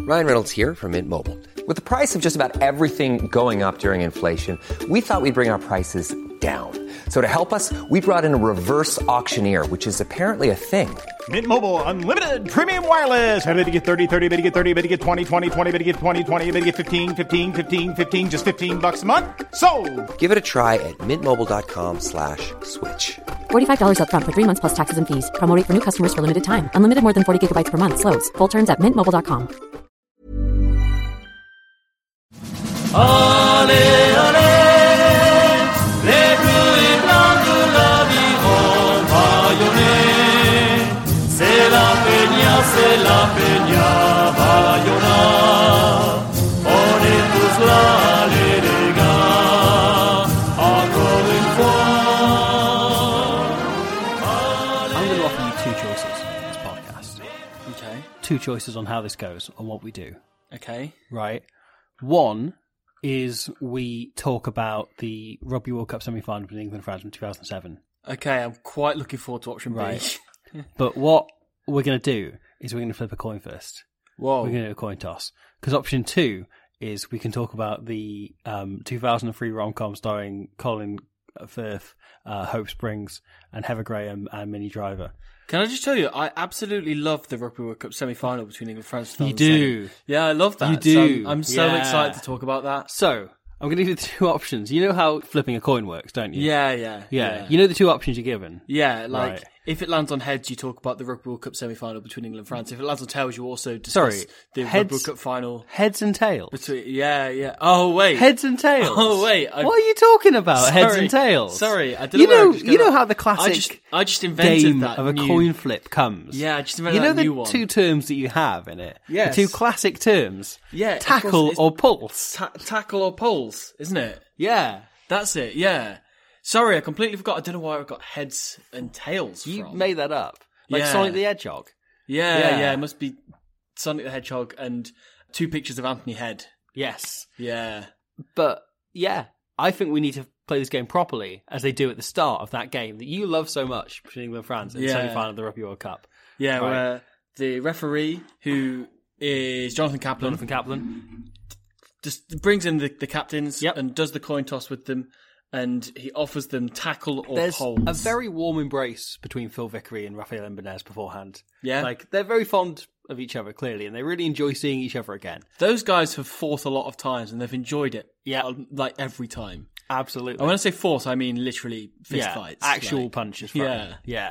Ryan Reynolds here from Mint Mobile. With the price of just about everything going up during inflation, we thought we'd bring our prices down. So to help us, we brought in a reverse auctioneer, which is apparently a thing. Mint Mobile Unlimited Premium Wireless. How to get 30, 30, bit to get 30, bit to get 20, 20, 20, bit to get 20, 20, bit to get 15, 15, 15, 15, just $15 a month? Sold! Give it a try at mintmobile.com/switch. $45 up front for 3 months plus taxes and fees. Promo rate for new customers for limited time. Unlimited more than 40 gigabytes per month. Slows full terms at mintmobile.com. Allez, allez, les bleus et blancs de la vie vont rayonner. C'est la Peña, Bayona. On est tous là, allez les gars, encore une fois. I'm going to offer you two choices in this podcast. Okay. Two choices on how this goes and what we do. Okay. Right. One is we talk about the Rugby World Cup semi-final between England and France in 2007. Okay, I'm quite looking forward to option B. Right. But what we're going to do is we're going to flip a coin first. Whoa. We're going to do a coin toss. Because option two is we can talk about the 2003 rom-com starring Colin Firth, Hope Springs, and Heather Graham and Minnie Driver. Can I just tell you, I absolutely love the Rugby World Cup semi-final between England and France. You do. Yeah, I love that. You do. So I'm so excited to talk about that. So, I'm going to give you the two options. You know how flipping a coin works, don't you? Yeah. You know the two options you're given? Yeah, like, Right. if it lands on heads, you talk about the Rugby World Cup semi-final between England and France. If it lands on tails, you also discuss the Rugby World Cup final. Heads and tails. Between, yeah. Oh, wait. Heads and tails. Oh, wait. What are you talking about? Heads and tails. Sorry, I don't know where I'm just You gonna- know how the classic I just invented game that of a new- coin flip comes. Yeah, I just invented You know that new the one. two terms that you have in it? Yes. The two classic terms? Yeah, of Tackle course, it's- or pulse? Tackle or poles, isn't it? Yeah. That's it, yeah. Sorry, I completely forgot. I don't know why I got heads and tails You from. made that up. Like Yeah. Sonic the Hedgehog. Yeah. It must be Sonic the Hedgehog and two pictures of Anthony Head. Yes. Yeah. But, yeah, I think we need to play this game properly, as they do at the start of that game that you love so much between England and France in the Yeah. semi-final of the Rugby World Cup. Yeah, Right. where the referee, who is Jonathan Kaplan, just brings in the captains and does the coin toss with them, and he offers them tackle or There's poles. a very warm embrace between Phil Vickery and Rafael Ibanez beforehand. Yeah. Like, they're very fond of each other, clearly, and they really enjoy seeing each other again. Those guys have fought a lot of times, and they've enjoyed it. Yeah. Like, every time. Absolutely. And when I say fought, I mean literally fist fights. Actual like- punches. Yeah. Yeah.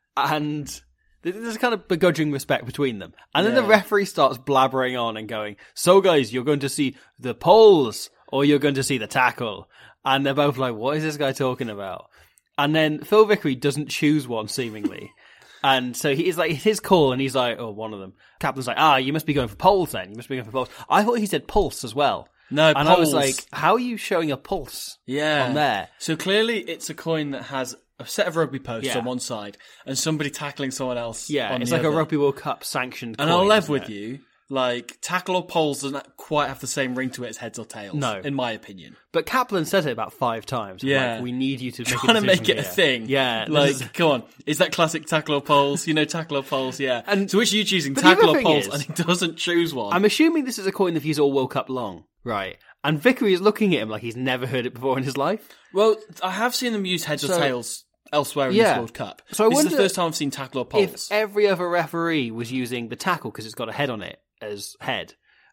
And there's a kind of begrudging respect between them. And then the Yeah. referee starts blabbering on and going, so guys, you're going to see the poles or you're going to see the tackle. And they're both like, what is this guy talking about? And then Phil Vickery doesn't choose one, seemingly. And so he's like, it's his call, and he's like, oh, one of them. Captain's like, you must be going for poles then. You must be going for poles. I thought he said pulse as well. No, and I was poles. like, how are you showing a pulse on there? So clearly it's a coin that has a set of rugby posts Yeah. on one side and somebody tackling someone else Yeah, on it's the like other. a Rugby World Cup sanctioned And coin, I'll live isn't with it? you, like, tackle or poles doesn't quite have the same ring to it as heads or tails. No. In my opinion. But Kaplan said it about 5 times. Yeah. Like, we need you to make Trying a to decision make it a here. thing. Yeah. Like, this is- come on. Is that classic tackle or poles? You know, tackle or poles, yeah. And- so which are you choosing, but the tackle other or thing poles? is- And he doesn't choose one. I'm assuming this is a coin that he's all World Cup long. Right. And Vickery is looking at him like he's never heard it before in his life. Well, I have seen them use heads or So- tails elsewhere in Yeah. this World Cup. So I this is the wonder first time I've seen tackle or poles. If every other referee was using the tackle because it's got a head on it as head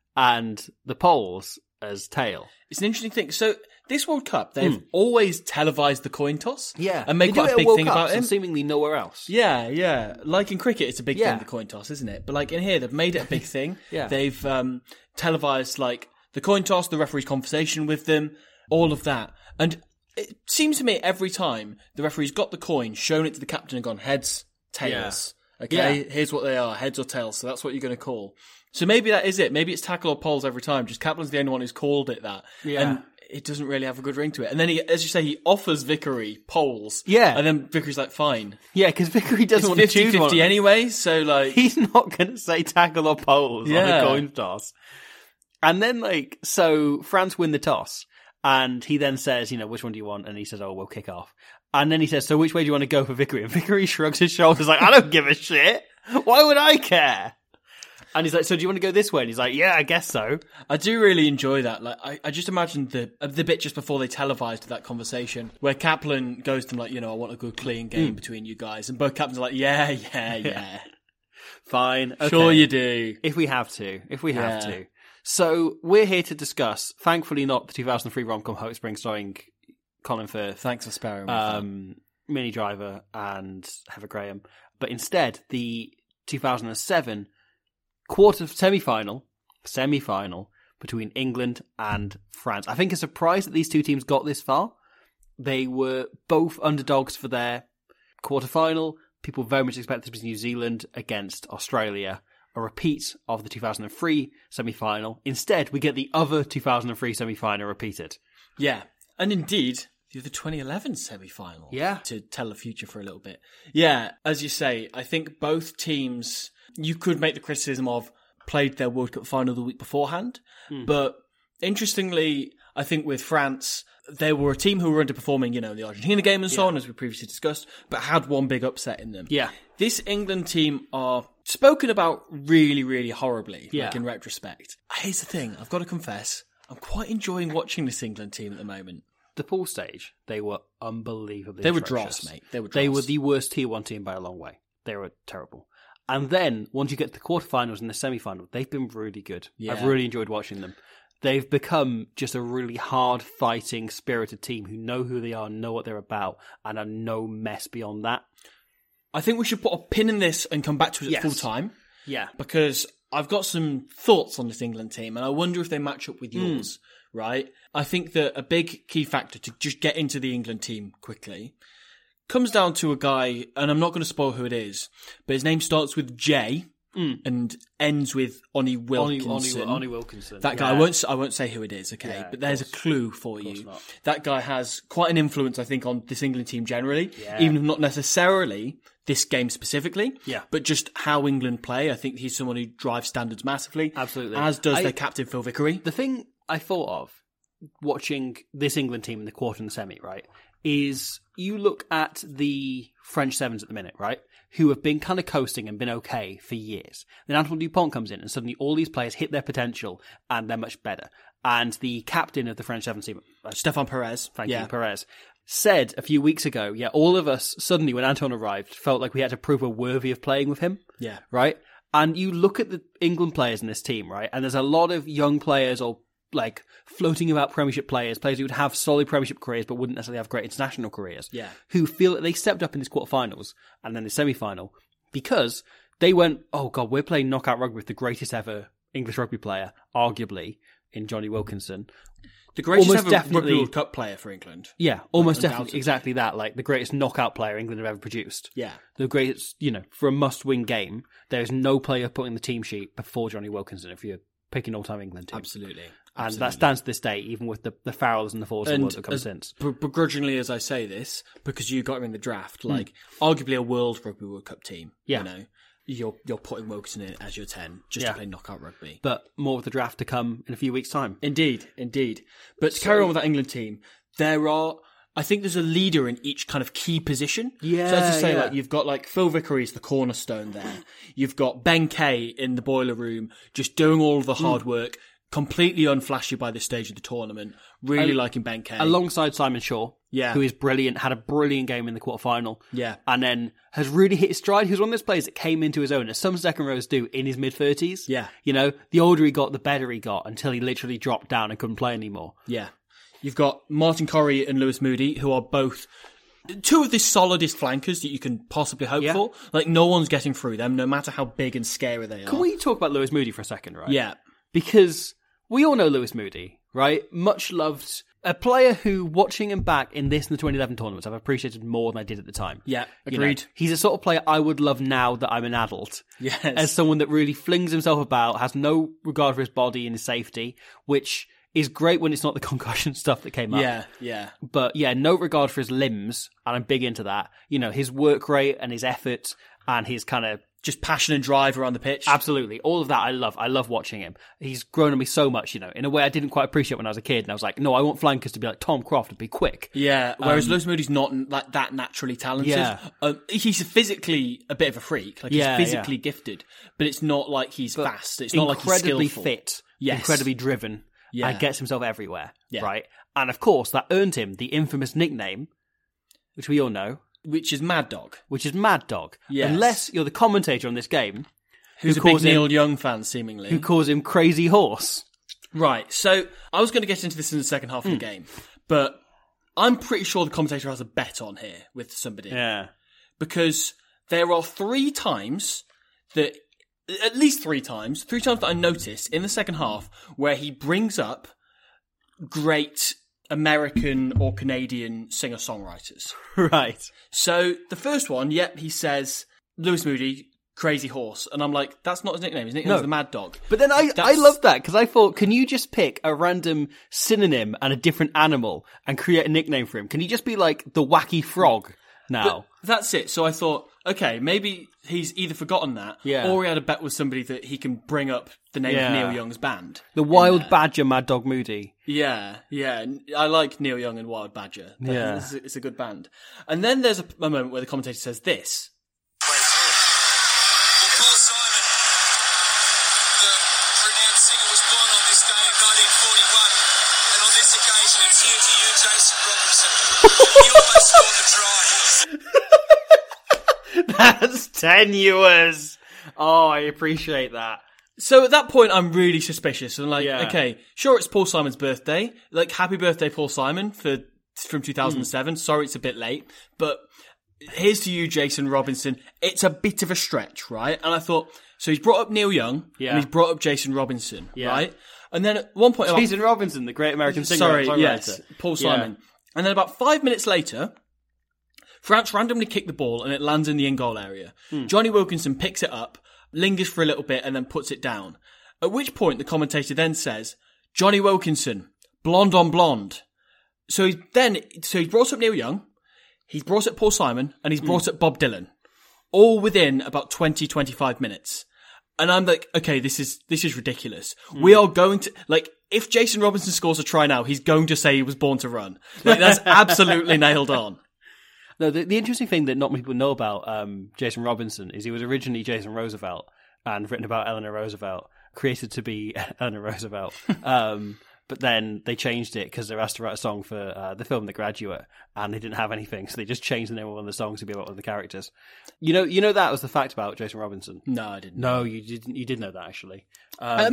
and the poles as tail. It's an interesting thing. So this World Cup, they've always televised the coin toss. And make They do quite it a at big World thing Cups about and it. seemingly nowhere else. Yeah. Like in cricket, it's a big Yeah. thing, the coin toss, isn't it? But like in here, they've made it a big thing. Yeah. They've televised like the coin toss, the referee's conversation with them, all of that. And it seems to me every time the referee's got the coin, shown it to the captain and gone heads, tails. Okay, here's what they are, heads or tails. So that's what you're going to call. So maybe that is it. Maybe it's tackle or poles every time. Just Kaplan's the only one who's called it that. Yeah. And it doesn't really have a good ring to it. And then he, as you say, he offers Vickery poles. Yeah. And then Vickery's like, fine. Yeah, because Vickery doesn't It's want to choose 50-50 one. anyway, so like... He's not going to say tackle or poles on Yeah. a coin toss. And then, like, so France win the toss. And he then says, you know, which one do you want? And he says, oh, we'll kick off. And then he says, so which way do you want to go for Vickery? And Vickery shrugs his shoulders like, I don't give a shit. Why would I care? And he's like, so do you want to go this way? And he's like, yeah, I guess so. I do really enjoy that. Like, I just imagine the bit just before they televised that conversation where Kaplan goes to them like, I want a good clean game between you guys. And both captains are like, yeah. Fine. Okay. Sure you do. If we have to. So we're here to discuss, thankfully not the 2003 rom-com Hope Springs starring Colin Firth. Thanks for sparing me. Minnie Driver and Heather Graham. But instead, the 2007 semi-final between England and France. I think a surprise that these two teams got this far. They were both underdogs for their quarter-final. People very much expected it to be New Zealand against Australia, a repeat of the 2003 semi-final. Instead, we get the other 2003 semi-final repeated. Yeah, and indeed, the 2011 semi-final. Yeah. To tell the future for a little bit. Yeah, as you say, I think both teams, you could make the criticism of played their World Cup final the week beforehand. But interestingly, I think with France, they were a team who were underperforming, the Argentina game and so on, as we previously discussed, but had one big upset in them. Yeah. This England team are spoken about really, really horribly, in retrospect. Here's the thing, I've got to confess, I'm quite enjoying watching this England team at the moment. The pool stage, they were unbelievably They were atrocious. dross, mate. They were dross. They were the worst Tier 1 team by a long way. They were terrible. And then, once you get to the quarterfinals and the semi-final, they've been really good. Yeah. I've really enjoyed watching them. They've become just a really hard-fighting, spirited team who know who they are, know what they're about, and are no mess beyond that. I think we should put a pin in this and come back to it Yes. full time. Yeah. Because I've got some thoughts on this England team, and I wonder if they match up with yours, right? I think that a big key factor to just get into the England team quickly comes down to a guy, and I'm not going to spoil who it is, but his name starts with J and ends with Onnie Wilkinson. Onnie Wilkinson. That guy, I won't say who it is, okay? Yeah, but there's a clue for you. not. That guy has quite an influence, I think, on this England team generally, Yeah. even if not necessarily this game specifically, Yeah. but just how England play. I think he's someone who drives standards massively. Absolutely. As does their captain, Phil Vickery. The thing I thought of watching this England team in the quarter and the semi, right, is you look at the French Sevens at the minute, right, who have been kind of coasting and been okay for years. Then Antoine Dupont comes in and suddenly all these players hit their potential and they're much better. And the captain of the French Sevens team, Stefan Perez. Thank you, Perez, said a few weeks ago, all of us suddenly when Antoine arrived felt like we had to prove we're worthy of playing with him. Yeah. Right? And you look at the England players in this team, right, and there's a lot of young players or like floating about Premiership players who would have solid Premiership careers but wouldn't necessarily have great international careers, who feel that they stepped up in this quarterfinals and then the semi-final because they went, oh God, we're playing knockout rugby with the greatest ever English rugby player, arguably, in Johnny Wilkinson. The greatest Almost ever definitely- Rugby World Cup player for England. Yeah, almost Undoubtedly. definitely, exactly that, like the greatest knockout player England have ever produced. Yeah. The greatest, for a must-win game, there is no player put in the team sheet before Johnny Wilkinson if you're picking all-time England team. Absolutely. And that stands to this day, even with the Farrells and the Fords that have come since. Begrudgingly as I say this, because you got him in the draft, arguably a World Rugby World Cup team. Yeah. You're putting Wilkinson in as your 10 just to play knockout rugby. But more of the draft to come in a few weeks' time. Indeed. But to carry on with that England team, I think there's a leader in each kind of key position. Yeah, so as I say, yeah. you've got Phil Vickery's the cornerstone there. You've got Ben Kay in the boiler room, just doing all of the hard work, completely unflashy by this stage of the tournament. Really liking Ben Kay. Alongside Simon Shaw, Yeah. who is brilliant, had a brilliant game in the quarterfinal. Yeah. And then has really hit his stride. He was one of those players that came into his own, as some second rows do, in his mid-30s. Yeah. The older he got, the better he got, until he literally dropped down and couldn't play anymore. Yeah. You've got Martin Corrie and Lewis Moody, who are both two of the solidest flankers that you can possibly hope for. No one's getting through them, no matter how big and scary they are. Can we talk about Lewis Moody for a second, right? Yeah. Because we all know Lewis Moody, right? Much loved. A player who, watching him back in this and the 2011 tournaments, I've appreciated more than I did at the time. Yeah, agreed. He's a sort of player I would love now that I'm an adult. Yes. As someone that really flings himself about, has no regard for his body and his safety, which is great when it's not the concussion stuff that came up. Yeah. But no regard for his limbs, and I'm big into that. His work rate and his effort and his kind of just passion and drive around the pitch. Absolutely. All of that I love. I love watching him. He's grown on me so much, in a way I didn't quite appreciate when I was a kid. And I was like, no, I want flankers to be like Tom Croft and be quick. Yeah, whereas Lewis Moody's not like that naturally talented. Yeah. He's physically a bit of a freak. Like, he's physically gifted, but it's not like he's fast. It's not like he's incredibly skillful. fit, Yes. incredibly driven, Yeah. and gets himself everywhere, Yeah. right? And of course, that earned him the infamous nickname, which we all know, Which is Mad Dog. which is Mad Dog. Yes. Unless you're the commentator on this game, Who's who a big calls him- Neil Young fan, seemingly. who calls him Crazy Horse. Right, so I was going to get into this in the second half of the game, but I'm pretty sure the commentator has a bet on here with somebody. Yeah. Because there are at least three times that I noticed in the second half where he brings up great American or Canadian singer-songwriters. Right. So the first one, he says, Lewis Moody, Crazy Horse. And I'm like, that's not his nickname. His nickname is the Mad Dog. But then I That's- love that, because I thought, can you just pick a random synonym and a different animal and create a nickname for him? Can he just be like the Wacky Frog now? But that's it. So I thought, okay, maybe he's either forgotten that, Yeah. or he had a bet with somebody that he can bring up the name Yeah. of Neil Young's band. The Wild Badger Mad Dog Moody. Yeah. I like Neil Young and Wild Badger. Yeah. It's a good band. And then there's a moment where the commentator says this. Well, Paul Simon, the renowned singer, was born on this day in 1941, and on this occasion it's here to you, Jason Robinson. He almost scored the try. That's tenuous. Oh, I appreciate that. So at that point, I'm really suspicious. I'm like, Yeah. okay, sure, it's Paul Simon's birthday. Like, happy birthday, Paul Simon, from 2007. Sorry, it's a bit late, but here's to you, Jason Robinson. It's a bit of a stretch, right? And I thought, so he's brought up Neil Young, Yeah. and he's brought up Jason Robinson, Yeah. right? And then at one point, Jason Robinson, the great American singer. sorry, songwriter. yes, Paul Simon. And then about 5 minutes later, France randomly kicked the ball and it lands in the in-goal area. Johnny Wilkinson picks it up, lingers for a little bit, and then puts it down. At which point the commentator then says, Johnny Wilkinson, blonde on blonde. So he's brought up Neil Young, he's brought up Paul Simon, and he's brought up Bob Dylan. All within about 20-25 minutes. And I'm like, okay, this is ridiculous. We are going to, like, if Jason Robinson scores a try now, he's going to say he was born to run. Like, that's absolutely nailed on. No, the interesting thing that not many people know about Jason Robinson is he was originally Jason Roosevelt and written about Eleanor Roosevelt, created to be Eleanor Roosevelt. But then they changed it because they were asked to write a song for the film The Graduate, and they didn't have anything, so they just changed the name of one of the songs to be about one of the characters. You know that was the fact about Jason Robinson. No, I didn't. No, you didn't. You did know that actually. But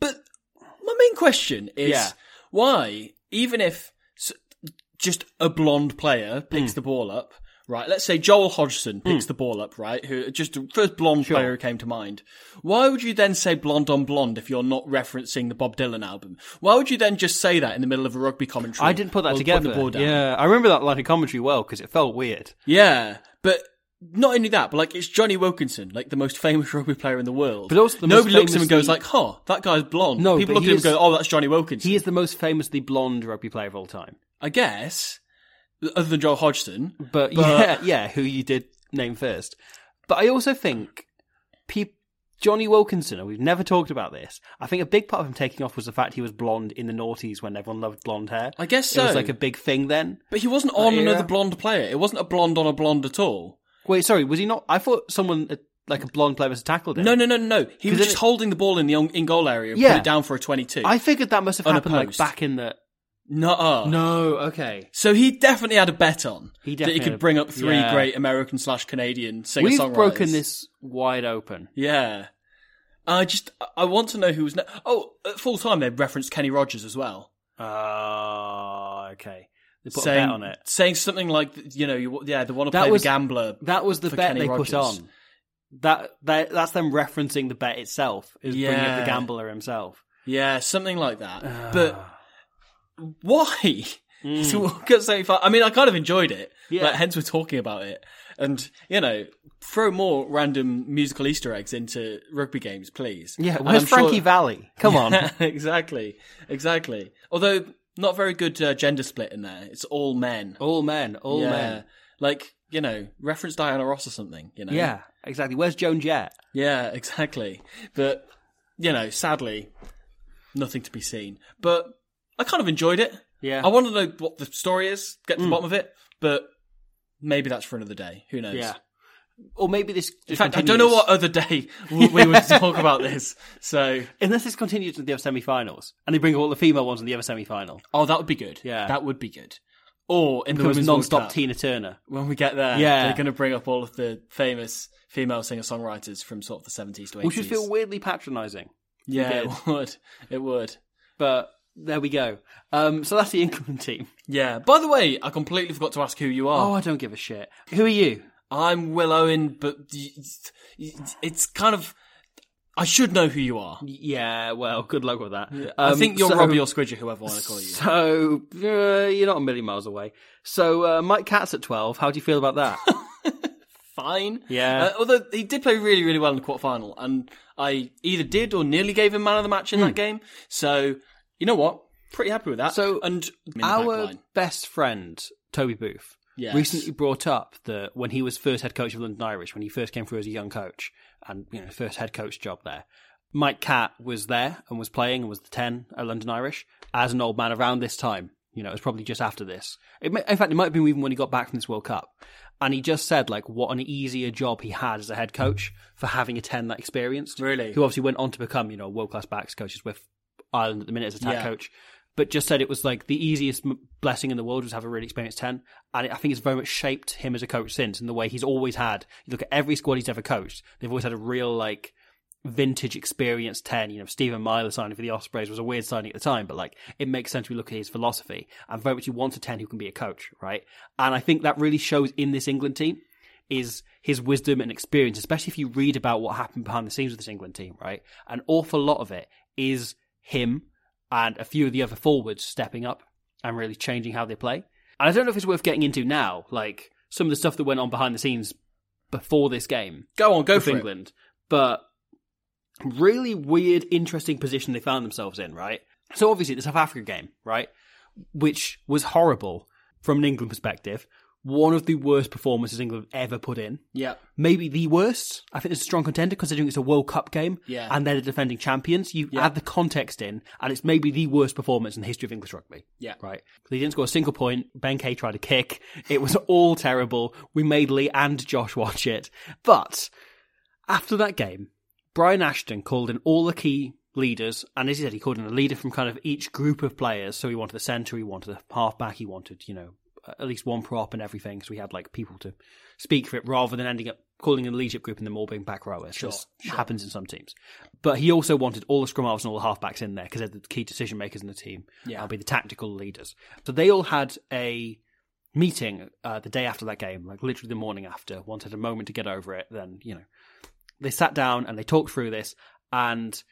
my main question is Yeah. why, even if just a blonde player picks the ball up, right? Let's say Joel Hodgson picks the ball up, right? Who just the first blonde player who came to mind. Why would you then say blonde on blonde if you're not referencing the Bob Dylan album? Why would you then just say that in the middle of a rugby commentary? I didn't put that while together. putting the ball down? Yeah, I remember that like a commentary well because it felt weird. Yeah, but not only that, but like it's Johnny Wilkinson, like the most famous rugby player in the world. But also the nobody most looks at him and goes famously- like, "Huh, that guy's blonde." No, people but look he at him and is- go, "Oh, that's Johnny Wilkinson." He is the most famously blonde rugby player of all time. I guess, other than Joel Hodgson. But yeah, who you did name first. But I also think Johnny Wilkinson, and we've never talked about this, I think a big part of him taking off was the fact he was blonde in the noughties when everyone loved blonde hair. I guess It so. was like a big thing then. But he wasn't on era. another blonde player. It wasn't a blonde on a blonde at all. Wait, sorry, was he not? I thought someone, like a blonde player must have tackled him. No. He was 'Cause just then holding the ball in the in-goal area and Yeah. put it down for a 22. I figured that must have happened like Unopposed. back in the... Nuh-uh. No, okay. So he definitely had a bet on He that definitely he had could a- bring up three yeah. great American/Canadian singer-songwriters. We've broken this wide open. Yeah. I want to know who was... at full time they referenced Kenny Rogers as well. Okay. They put a bet on it. Saying something like, they want to That play was- the gambler. That was the for bet Kenny they Rogers. put on. That's them referencing the bet itself, is bringing up Yeah. the gambler himself. Yeah, something like that. But why? So, I mean, I kind of enjoyed it. Yeah. Like, hence we're talking about it. And, throw more random musical Easter eggs into rugby games, please. Yeah, And where's I'm sure- Frankie Valli? Come on. Exactly. Although, not very good gender split in there. It's all men. All men. Yeah. Like, reference Diana Ross or something, Yeah. exactly. Where's Joan Jett? Yeah, exactly. But, sadly, nothing to be seen. But I kind of enjoyed it. Yeah. I want to know what the story is, get to the bottom of it, but maybe that's for another day. Who knows? Yeah. Or maybe this In fact, I don't know what other day we would talk about this. So, unless this continues to the other semi-finals, and they bring all the female ones in the other semi-final. oh, that would be good. Yeah. That would be good. Or in the Becomes Women's non-stop World Cup, Tina Turner. when we get there, Yeah. they're going to bring up all of the famous female singer-songwriters from sort of the 70s to 80s. Which would feel weirdly patronising. Yeah, did. it would. It would. But there we go. So that's the England team. Yeah. By the way, I completely forgot to ask who you are. Oh, I don't give a shit. Who are you? I'm Will Owen, but it's kind of... I should know who you are. Yeah, well, good luck with that. I think you're so- Robbie or Squidger, whoever I want to call you. So, you're not a million miles away. So, Mike Catt's at 12. How do you feel about that? Fine. Yeah. Although he did play really, really well in the quarterfinal, and I either did or nearly gave him man of the match in that game. So, you know what? Pretty happy with that. So, and our best friend, Toby Booth, Yes. recently brought up that when he was first head coach of London Irish, when he first came through as a young coach, and first head coach job there, Mike Catt was there and was playing and was the 10 at London Irish as an old man around this time. It was probably just after this. In fact, it might have been even when he got back from this World Cup. And he just said, what an easier job he had as a head coach for having a 10 that experienced. Really? Who obviously went on to become, world-class backs coaches with Ireland at the minute as attack coach. But just said it was the easiest blessing in the world was to have a really experienced 10. And I think it's very much shaped him as a coach since, in the way he's always had. You look at every squad he's ever coached, they've always had a real, vintage experienced 10. Stephen Myler signing for the Ospreys was a weird signing at the time, but it makes sense when we look at his philosophy. And very much he wants a 10 who can be a coach, right? And I think that really shows in this England team is his wisdom and experience, especially if you read about what happened behind the scenes with this England team, right? An awful lot of it is him and a few of the other forwards stepping up and really changing how they play. And I don't know if it's worth getting into now, some of the stuff that went on behind the scenes before this game. Go for England. But really weird, interesting position they found themselves in, right? So obviously the South Africa game, right? Which was horrible from an England perspective. One of the worst performances England ever put in. Yeah. Maybe the worst. I think it's a strong contender considering it's a World Cup game. Yeah. And they're the defending champions. You add the context in, and it's maybe the worst performance in the history of English rugby. Yeah. Right. They didn't score a single point. Ben Kay tried a kick. It was all terrible. We made Lee and Josh watch it. But after that game, Brian Ashton called in all the key leaders, and as he said, he called in a leader from kind of each group of players. So he wanted the centre, he wanted the halfback, he wanted, at least one prop and everything, so we had people to speak for it rather than ending up calling in a leadership group and them all being back rowers. Sure. Happens in some teams. But he also wanted all the scrum halves and all the halfbacks in there because they're the key decision makers in the team. Yeah. That'll be the tactical leaders. So they all had a meeting the day after that game, literally the morning after. Once had a moment to get over it, then, they sat down and they talked through this, and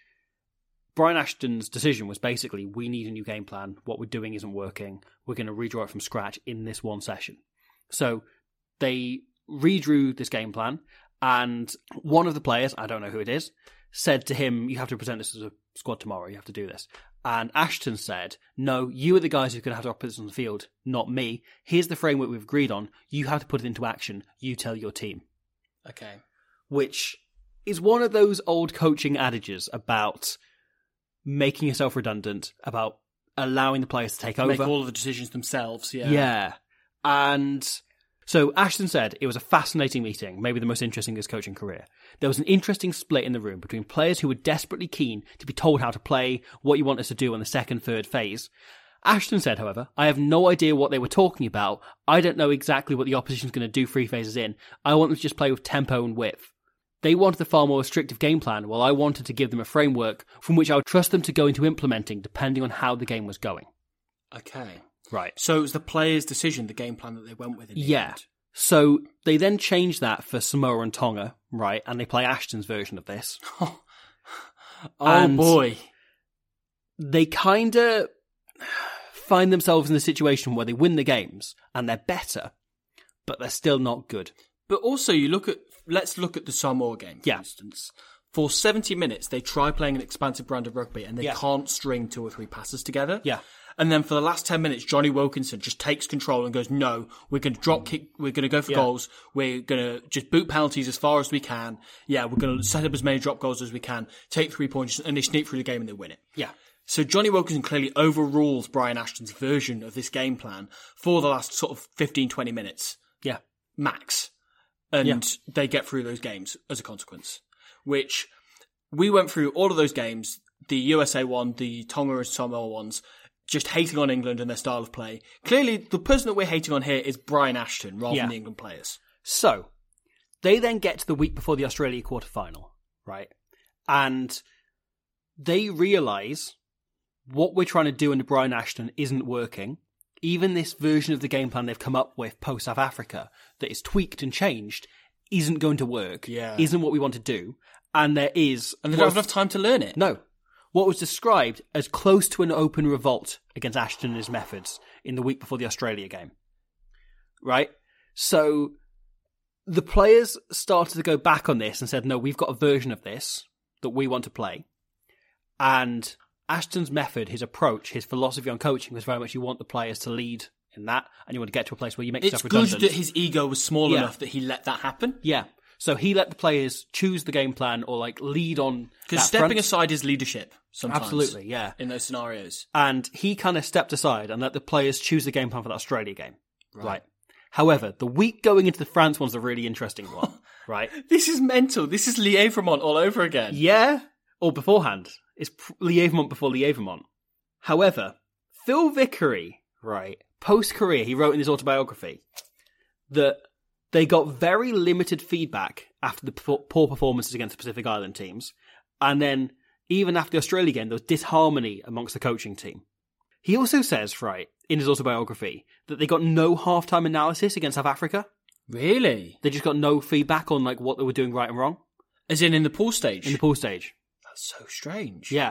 Brian Ashton's decision was basically, we need a new game plan. What we're doing isn't working. We're going to redraw it from scratch in this one session. So they redrew this game plan, and one of the players, I don't know who it is, said to him, you have to present this as a squad tomorrow. You have to do this. And Ashton said, no, you are the guys who are going to have to put this on the field, not me. Here's the framework we've agreed on. You have to put it into action. You tell your team. Okay. Which is one of those old coaching adages about making yourself redundant, about allowing the players to take over. Make all of the decisions themselves, yeah. Yeah. And so Ashton said it was a fascinating meeting, maybe the most interesting of his coaching career. There was an interesting split in the room between players who were desperately keen to be told how to play, what you want us to do in the second, third phase. Ashton said, however, I have no idea what they were talking about. I don't know exactly what the opposition's going to do 3 phases in. I want them to just play with tempo and width. They wanted a far more restrictive game plan, while I wanted to give them a framework from which I would trust them to go into implementing depending on how the game was going. Okay. Right. So it was the players' decision, the game plan that they went with in the end. So they then changed that for Samoa and Tonga, right? And they play Ashton's version of this. Oh boy. They kind of find themselves in a situation where they win the games and they're better, but they're still not good. But also, let's look at the Samoa game, for instance. For 70 minutes, they try playing an expansive brand of rugby and they can't string 2 or 3 passes together. Yeah. And then for the last 10 minutes, Johnny Wilkinson just takes control and goes, no, we're going to drop kick, we're going to go for goals, we're going to just boot penalties as far as we can. Yeah, we're going to set up as many drop goals as we can, take 3 points, and they sneak through the game and they win it. Yeah. So Johnny Wilkinson clearly overrules Brian Ashton's version of this game plan for the last sort of 15, 20 minutes. Yeah. Max. And they get through those games as a consequence, which we went through all of those games, the USA one, the Tonga and Samoa ones, just hating on England and their style of play. Clearly, the person that we're hating on here is Brian Ashton rather than the England players. So, they then get to the week before the Australia quarterfinal, right? And they realise what we're trying to do under Brian Ashton isn't working. Even this version of the game plan they've come up with post-South Africa that is tweaked and changed isn't going to work, isn't what we want to do. And there is... And they don't have enough time to learn it. No. What was described as close to an open revolt against Ashton and his methods in the week before the Australia game. Right? So the players started to go back on this and said, no, we've got a version of this that we want to play. And Ashton's method, his approach, his philosophy on coaching was very much you want the players to lead in that and you want to get to a place where you make yourself redundant. It's good that his ego was small enough that he let that happen. Yeah. So he let the players choose the game plan or like lead on. Because stepping aside is leadership sometimes. Absolutely, yeah. In those scenarios. And he kind of stepped aside and let the players choose the game plan for the Australia game. Right. However, the week going into the France one's a really interesting one. Right. This is mental. This is Lièvremont all over again. Yeah. Or beforehand. It's Lièvremont before Lièvremont. However, Phil Vickery, right, post-career, he wrote in his autobiography that they got very limited feedback after the poor performances against the Pacific Island teams. And then, even after the Australia game, there was disharmony amongst the coaching team. He also says, right, in his autobiography, that they got no halftime analysis against South Africa. Really? They just got no feedback on like what they were doing right and wrong. As in the pool stage? In the pool stage. That's so strange. Yeah.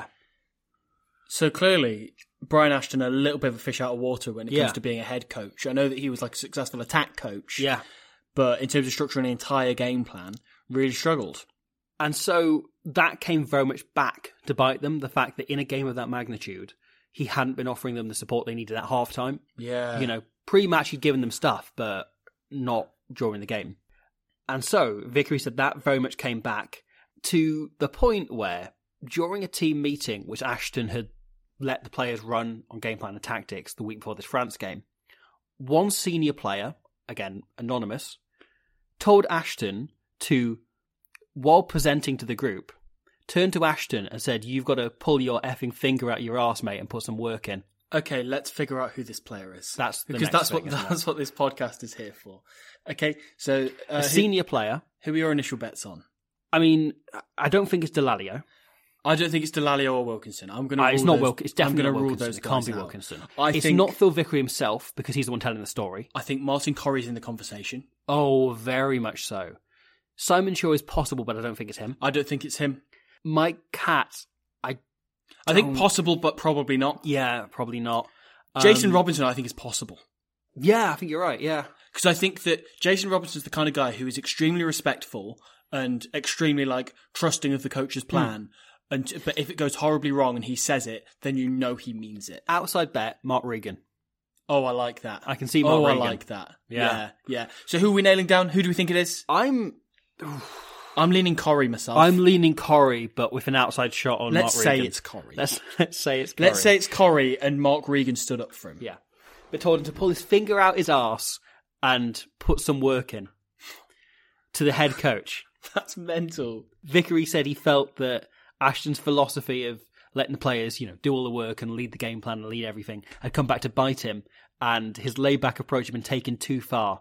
So clearly, Brian Ashton a little bit of a fish out of water when it comes to being a head coach. I know that he was like a successful attack coach. Yeah. But in terms of structuring an entire game plan, really struggled. And so that came very much back to bite them, the fact that in a game of that magnitude, he hadn't been offering them the support they needed at halftime. Yeah. You know, pre-match he'd given them stuff, but not during the game. And so Vickery said that very much came back to the point where during a team meeting, which Ashton had let the players run on game plan and tactics the week before this France game, one senior player, again, anonymous, told Ashton to, while presenting to the group, turned to Ashton and said, you've got to pull your effing finger out your arse, mate, and put some work in. Okay, let's figure out who this player is. That's the because next that's what this podcast is here for. Okay, so a senior player. Who are your initial bets on? I mean, I don't think it's Delalio. I don't think it's Delalio or Wilkinson. I'm going to. It's not Wilkinson. It's definitely I'm not rule Wilkinson. those It can't guys be out. Wilkinson. It's not Phil Vickery himself because he's the one telling the story. I think Martin Corrie's in the conversation. Oh, very much so. Simon Shaw is possible, but I don't think it's him. I don't think it's him. Mike Catt, I think possible, but probably not. Yeah, probably not. Jason Robinson, I think, is possible. Yeah, I think you're right, yeah. Because I think that Jason Robinson's the kind of guy who is extremely respectful and extremely, like, trusting of the coach's plan. But if it goes horribly wrong and he says it, then you know he means it. Outside bet, Mark Regan. Oh, I like that. I can see Mark Regan. I like that. Yeah. So who are we nailing down? Who do we think it is? I'm leaning Corrie myself. I'm leaning Corrie, but with an outside shot on Mark Regan. Let's say it's Corrie. Let's say it's Corrie. Let's say it's Corrie and Mark Regan stood up for him. Yeah. But told him to pull his finger out his arse and put some work in to the head coach. That's mental. Vickery said he felt that Ashton's philosophy of letting the players, do all the work and lead the game plan and lead everything had come back to bite him, and his laid-back approach had been taken too far.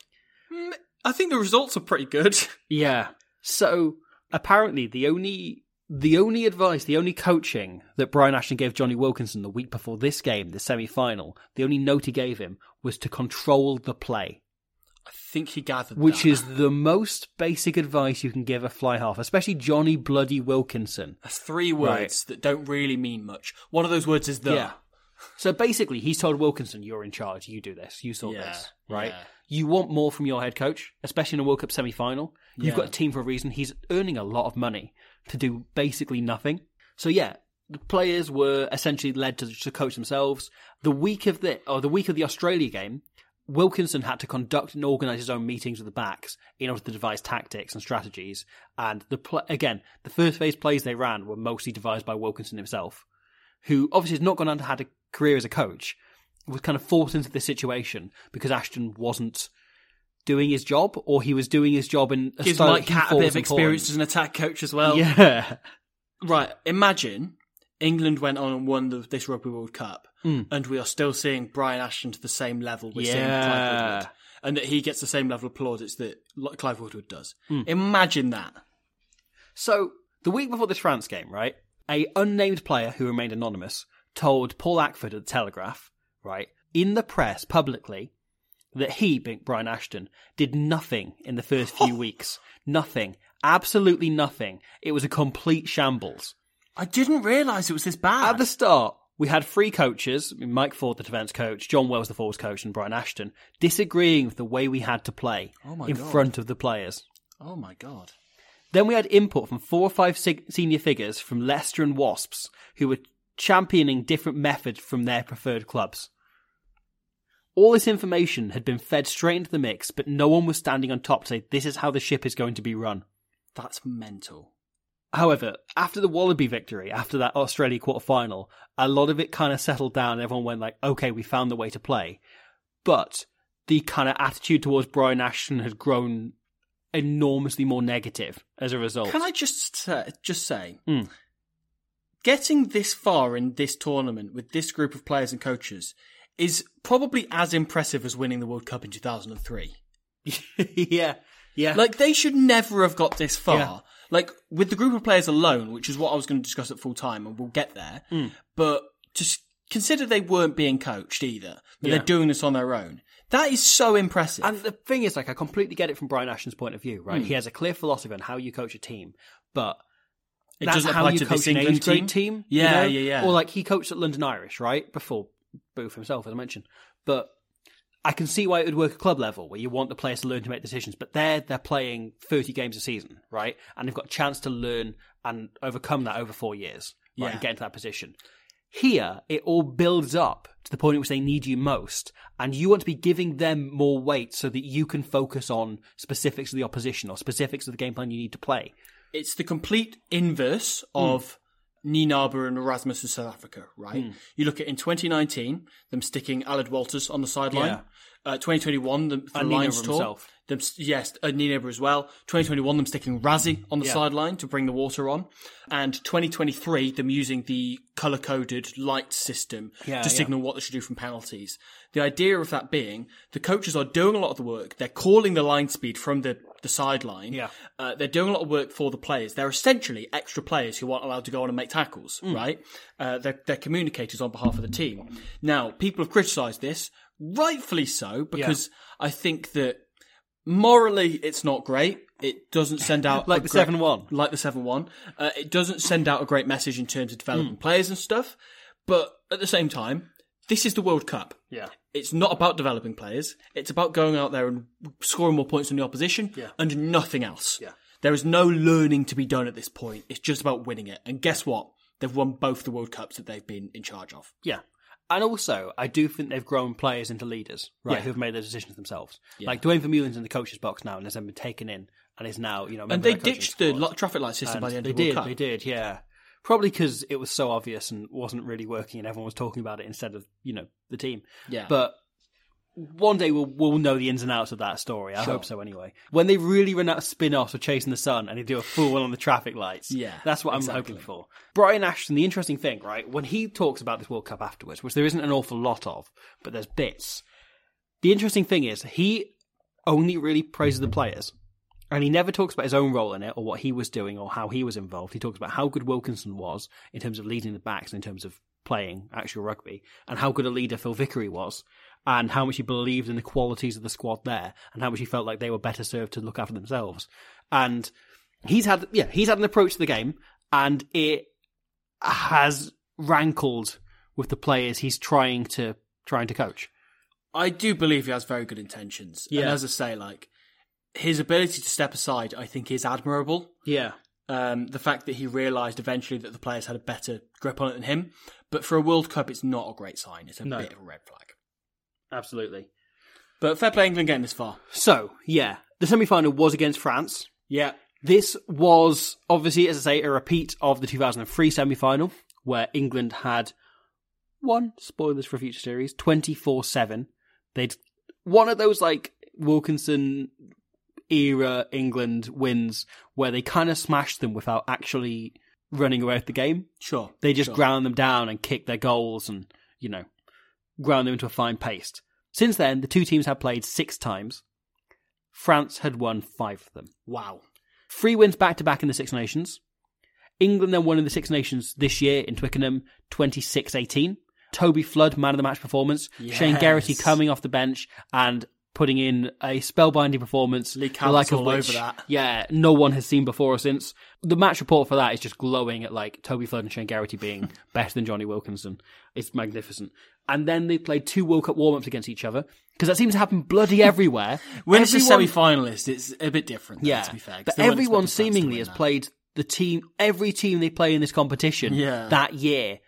I think the results are pretty good. Yeah. So, apparently, the only advice, the only coaching that Brian Ashton gave Johnny Wilkinson the week before this game, the semi-final, the only note he gave him was to control the play. I think he gathered Which that. is the most basic advice you can give a fly half, especially Johnny Bloody Wilkinson. That's 3 words that don't really mean much. One of those words is the. Yeah. So basically, he's told Wilkinson, you're in charge, you do this, you sort this, right? Yeah. You want more from your head coach, especially in a World Cup semi-final. You've got a team for a reason. He's earning a lot of money to do basically nothing. So yeah, the players were essentially led to coach themselves. The week of the Australia game, Wilkinson had to conduct and organise his own meetings with the backs in order to devise tactics and strategies. And the first phase plays they ran were mostly devised by Wilkinson himself, who obviously has not gone on to have a career as a coach, was kind of forced into this situation because Ashton wasn't doing his job, or he was doing his job in a Gives style Mike Catt a bit of experience as an attack coach as well. Yeah. Right, imagine England went on and won this Rugby World Cup, and we are still seeing Brian Ashton to the same level we're seeing Clive Woodward, and that he gets the same level of plaudits that Clive Woodward does. Imagine that. So, the week before this France game, right, a unnamed player who remained anonymous told Paul Ackford at the Telegraph, right, in the press publicly, that he, Brian Ashton, did nothing in the first few weeks. Nothing. Absolutely nothing. It was a complete shambles. I didn't realise it was this bad. At the start, we had three coaches, Mike Ford, the defence coach, John Wells, the forwards coach, and Brian Ashton, disagreeing with the way we had to play front of the players. Oh my God. Then we had input from 4 or 5 senior figures from Leicester and Wasps, who were championing different methods from their preferred clubs. All this information had been fed straight into the mix, but no one was standing on top to say, this is how the ship is going to be run. That's mental. However, after the Wallaby victory, after that Australia quarter-final, a lot of it kind of settled down and everyone went like, okay, we found the way to play. But the kind of attitude towards Brian Ashton had grown enormously more negative as a result. Can I just say, getting this far in this tournament with this group of players and coaches is probably as impressive as winning the World Cup in 2003. Yeah. Like, they should never have got this far. Yeah. Like, with the group of players alone, which is what I was going to discuss at full time, and we'll get there, but just consider they weren't being coached either. That they're doing this on their own. That is so impressive. And the thing is, like, I completely get it from Brian Ashton's point of view, right? He has a clear philosophy on how you coach a team, but that's doesn't how apply you to coach this an England age grade team. Yeah, you know? yeah. Or like he coached at London Irish, right? Before Booth himself, as I mentioned. But I can see why it would work at club level, where you want the players to learn to make decisions. But they're playing 30 games a season, right? And they've got a chance to learn and overcome that over 4 years, right? And get into that position. Here, it all builds up to the point at which they need you most, and you want to be giving them more weight so that you can focus on specifics of the opposition or specifics of the game plan you need to play. It's the complete inverse of Nienaber and Erasmus in South Africa, right? You look at in 2019, them sticking Aled Walters on the sideline. 2021, for the Lions tour. Nienaber as well. 2021, them sticking Razzie on the sideline to bring the water on. And 2023, them using the colour-coded light system to signal what they should do from penalties. The idea of that being, the coaches are doing a lot of the work. They're calling the line speed from the sideline. Yeah. They're doing a lot of work for the players. They're essentially extra players who aren't allowed to go on and make tackles, right? They're communicators on behalf of the team. Now, people have criticised this, rightfully so, because I think that morally it's not great. It doesn't send out like the 7-1. Like the 7-1. It doesn't send out a great message in terms of developing players and stuff. But at the same time, this is the World Cup. Yeah. It's not about developing players. It's about going out there and scoring more points than the opposition and nothing else. Yeah. There is no learning to be done at this point. It's just about winning it. And guess what? They've won both the World Cups that they've been in charge of. Yeah. And also, I do think they've grown players into leaders, right, who've made their decisions themselves. Yeah. Like, Dwayne Vermeulen's in the coach's box now and has been taken in and is now, and they ditched the traffic light system by the end of the World Cup. They did, yeah. Probably because it was so obvious and wasn't really working and everyone was talking about it instead of, the team. Yeah. But one day we'll know the ins and outs of that story. I hope so anyway. When they really run out of spin-offs of Chasing the Sun and they do a full one on the traffic lights. Yeah. That's what I'm hoping for. Brian Ashton, the interesting thing, right, when he talks about this World Cup afterwards, which there isn't an awful lot of, but there's bits, the interesting thing is he only really praises the players. And he never talks about his own role in it or what he was doing or how he was involved. He talks about how good Wilkinson was in terms of leading the backs, in terms of playing actual rugby, and how good a leader Phil Vickery was, and how much he believed in the qualities of the squad there, and how much he felt like they were better served to look after themselves. And he's had an approach to the game, and it has rankled with the players he's trying to coach. I do believe he has very good intentions. Yeah. And as I say, his ability to step aside, I think, is admirable. Yeah. The fact that he realised eventually that the players had a better grip on it than him. But for a World Cup, it's not a great sign. It's a bit of a red flag. Absolutely. But fair play England getting this far. So, yeah, the semi-final was against France. Yeah. This was, obviously, as I say, a repeat of the 2003 semi-final, where England had won, spoilers for a future series, 24-7. They'd one of those, like, Wilkinson-era England wins where they kind of smashed them without actually running away with the game. Sure. They just ground them down and kicked their goals and, ground them into a fine paste. Since then, the two teams have played 6 times. France had won 5 of them. Wow. 3 wins back-to-back in the Six Nations. England then won in the Six Nations this year in Twickenham, 26-18. Toby Flood, man of the match performance. Yes. Shane Geraghty coming off the bench and putting in a spellbinding performance. Lee Calvert's all over that. Yeah, no one has seen before or since. The match report for that is just glowing at like Toby Flood and Shane Geraghty being better than Johnny Wilkinson. It's magnificent. And then they played 2 World Cup warm-ups against each other, because that seems to happen bloody everywhere. When it's a semi-finalist, it's a bit different, though, to be fair. But everyone seemingly has played every team they play in this competition that year.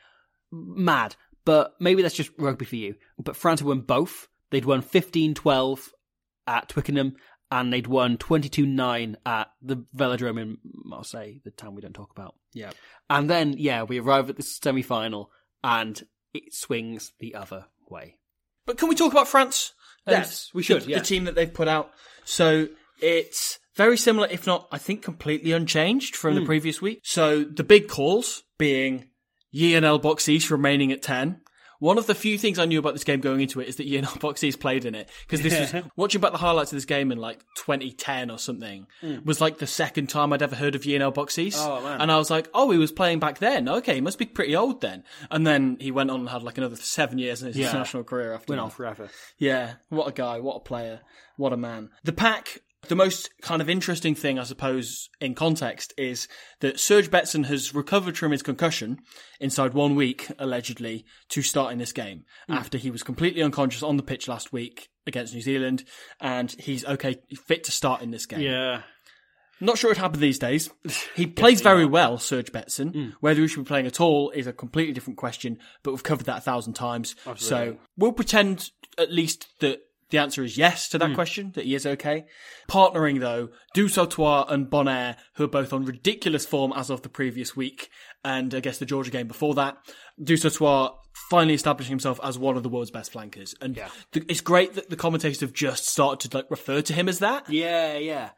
Mad. But maybe that's just rugby for you. But France had won both. They'd won 15-12 at Twickenham, and they'd won 22-9 at the Velodrome in Marseille, the town we don't talk about. Yeah. And then, we arrive at the semi-final, and it swings the other way. But can we talk about France? Yes, we should. The team that they've put out. So it's very similar, if not, I think, completely unchanged from the previous week. So the big calls being Ian El-Boxeesh remaining at 10. One of the few things I knew about this game going into it is that Ian El-Boxeesh played in it. Because this was, watching back the highlights of this game in like 2010 or something, was like the second time I'd ever heard of Ian El-Boxeesh. Oh, man. And I was like, he was playing back then. Okay, he must be pretty old then. And then he went on and had like another 7 years in his international career after Went on forever. Yeah, what a guy, what a player, what a man. The pack, the most kind of interesting thing, I suppose, in context, is that Serge Betsen has recovered from his concussion inside 1 week, allegedly, to start in this game, after he was completely unconscious on the pitch last week against New Zealand, and he's fit to start in this game. Yeah. Not sure it happened these days. He plays very well, Serge Betsen. Whether he should be playing at all is a completely different question, but we've covered that 1,000 times. Absolutely. So we'll pretend at least that the answer is yes to that question, that he is okay. Partnering, though, Dusautoir and Bonaire, who are both on ridiculous form as of the previous week, and I guess the Georgia game before that. Dusautoir finally establishing himself as one of the world's best flankers. And it's great that the commentators have just started to refer to him as that. Yeah.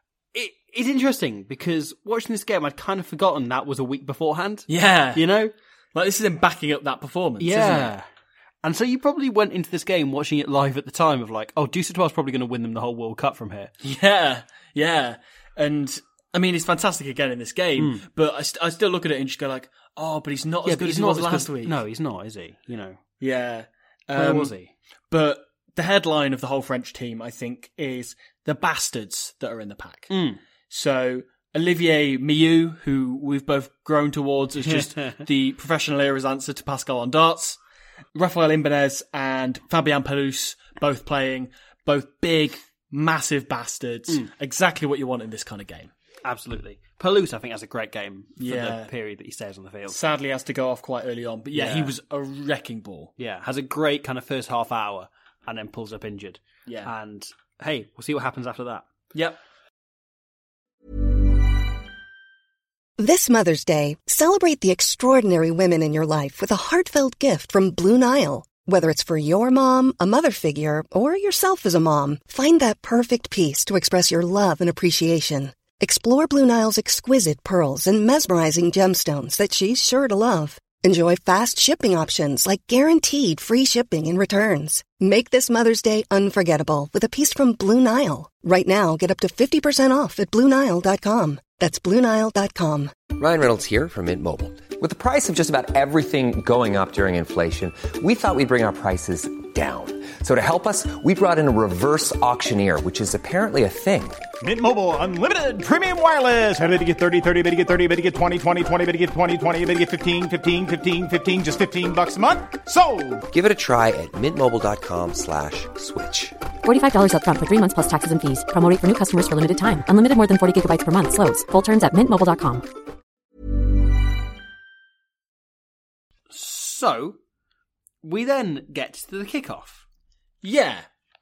It's interesting, because watching this game, I'd kind of forgotten that was a week beforehand. Yeah. Like, this is him backing up that performance, isn't it? And so you probably went into this game watching it live at the time of like, Dusautoir's probably going to win them the whole World Cup from here. Yeah. And, I mean, he's fantastic again in this game, but I still look at it and just go like, but he's not as good as he was last week. No, he's not, is he? Yeah. Where was he? But the headline of the whole French team, I think, is the bastards that are in the pack. So Olivier Mieux, who we've both grown towards as just the professional era's answer to Pascal on darts. Raphael Ibanez and Fabien Pelous both playing, both big, massive bastards. Exactly what you want in this kind of game. Absolutely. Pelous, I think, has a great game for the period that he stays on the field. Sadly, has to go off quite early on, but he was a wrecking ball. Yeah, has a great kind of first half hour and then pulls up injured. Yeah. And, hey, we'll see what happens after that. Yep. This Mother's Day, celebrate the extraordinary women in your life with a heartfelt gift from Blue Nile. Whether it's for your mom, a mother figure, or yourself as a mom, find that perfect piece to express your love and appreciation. Explore Blue Nile's exquisite pearls and mesmerizing gemstones that she's sure to love. Enjoy fast shipping options like guaranteed free shipping and returns. Make this Mother's Day unforgettable with a piece from Blue Nile. Right now, get up to 50% off at BlueNile.com. That's BlueNile.com. Ryan Reynolds here from Mint Mobile. With the price of just about everything going up during inflation, we thought we'd bring our prices down. So to help us, we brought in a reverse auctioneer, which is apparently a thing. Mint Mobile Unlimited Premium Wireless. How to get 30, 30, bit to get 30, bit to get 20, 20, 20, bit to get 20, 20, bit to get 15, 15, 15, 15, just $15 a month? Sold! Give it a try at mintmobile.com/switch. $45 up front for 3 months plus taxes and fees. Promo rate for new customers for limited time. Unlimited more than 40 gigabytes per month. Slows full terms at mintmobile.com. So, we then get to the kickoff. Yeah.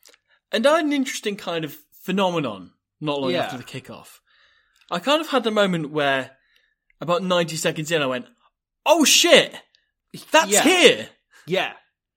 And I had an interesting kind of phenomenon not long Yeah. after the kickoff. I kind of had the moment where, about 90 seconds in, I went, oh shit! That's Yeah. here! Yeah.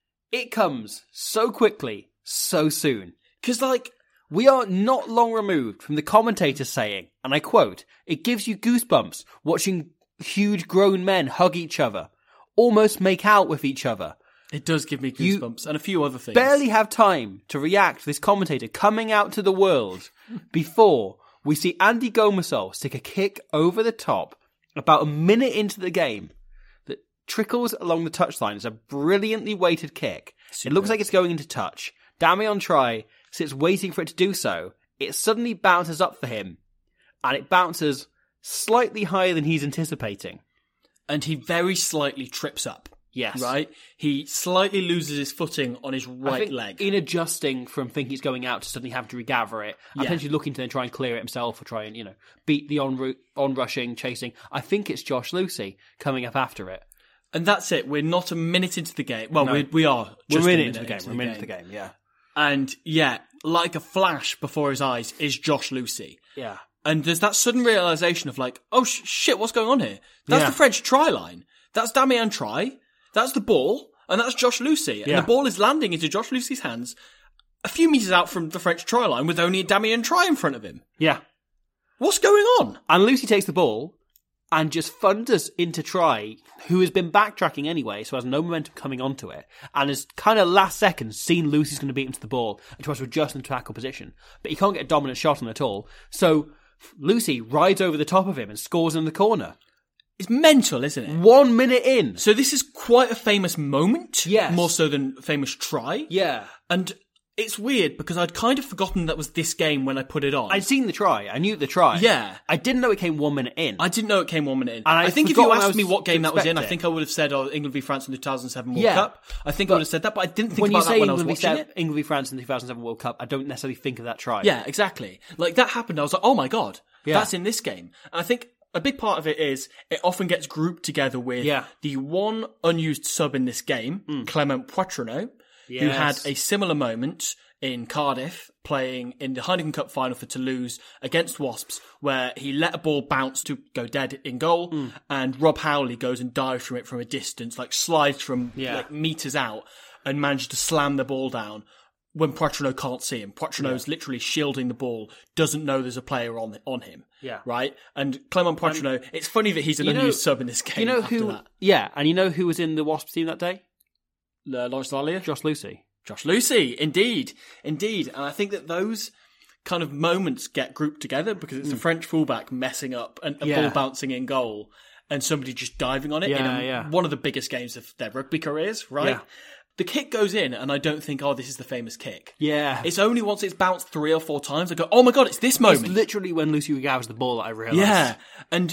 It comes so quickly, so soon. Because, like, We are not long removed from the commentator saying, and I quote, "It gives you goosebumps watching huge grown men hug each other, almost make out with each other." it does give me You goosebumps and a few other things. Barely have time to react to this commentator coming out to the world before we see Andy Gomasol stick a kick over the top about a minute into the game that trickles along the touchline. It's a brilliantly weighted kick. It looks like it's going into touch. Damian Traoré sits waiting for it to do so. It suddenly bounces up for him, and it bounces slightly higher than he's anticipating. And he very slightly trips up. Yes. Right? He slightly loses his footing on his I right think leg. in adjusting from thinking it's going out to suddenly having to regather it, and Yeah. potentially looking to then try and clear it himself or try and, beat the on-rushing, chasing. I think it's Josh Lucy coming up after it. And that's it. We're not a minute into the game. Well, No. we are just We're a in minute into the game. We're a minute into the game, yeah. And yeah, like a flash before his eyes is Josh Lucy. Yeah. And there's that sudden realization of like, oh shit, what's going on here? That's Yeah. the French try line. That's Damian Traoré. That's the ball. And that's Josh Lucy. And Yeah. the ball is landing into Josh Lucy's hands a few meters out from the French try line with only Damian Traoré in front of him. Yeah. What's going on? And Lucy takes the ball and just thunders into Traoré, who has been backtracking anyway, so has no momentum coming onto it, and has kind of last second seen Lucy's going to beat him to the ball and tries to adjust in the tackle position. But he can't get a dominant shot on it at all. So Lucy rides over the top of him and scores in the corner. It's mental, isn't it? 1 minute in. So this is quite a famous moment. Yes. More so than a famous try. Yeah. And it's weird because I'd kind of forgotten that was this game when I put it on. I'd seen the try. I knew the try. Yeah. I didn't know it came 1 minute in. I didn't know it came 1 minute in. And I think if forgot you when I asked was me what game to that was in, I expect think it. I would have said, England v France in the 2007 World Yeah. Cup. I think I would have said that, but I didn't think when you about say that when I was England v. watching it. England v. France in the 2007 World Cup, I don't necessarily think of that try. Yeah, exactly. Like that happened. I was like, oh my God, Yeah. that's in this game. And I think a big part of it is it often gets grouped together with Yeah. the one unused sub in this game, Clement Poitrenaud, who Yes. had a similar moment in Cardiff playing in the Heineken Cup final for Toulouse against Wasps, where he let a ball bounce to go dead in goal, and Rob Howley goes and dives from it from a distance, like slides from like meters out, and manages to slam the ball down when Poitrenaud can't see him. Poitrenaud's literally shielding the ball, doesn't know there's a player on him. Yeah. Right? And Clement Poitrenaud, it's funny that he's an unused sub in this game. You know after who? that. Yeah, and you know who was in the Wasps team that day? Lawrence Lallier? Josh Lucy. Josh Lucy, indeed. And I think that those kind of moments get grouped together because it's a French fullback messing up and a Yeah. ball bouncing in goal and somebody just diving on it in one of the biggest games of their rugby careers, right? Yeah. The kick goes in and I don't think, this is the famous kick. Yeah. It's only once it's bounced 3 or 4 times I go, oh my God, it's this moment. It's literally when Lucy recovers the ball that I realised. Yeah. And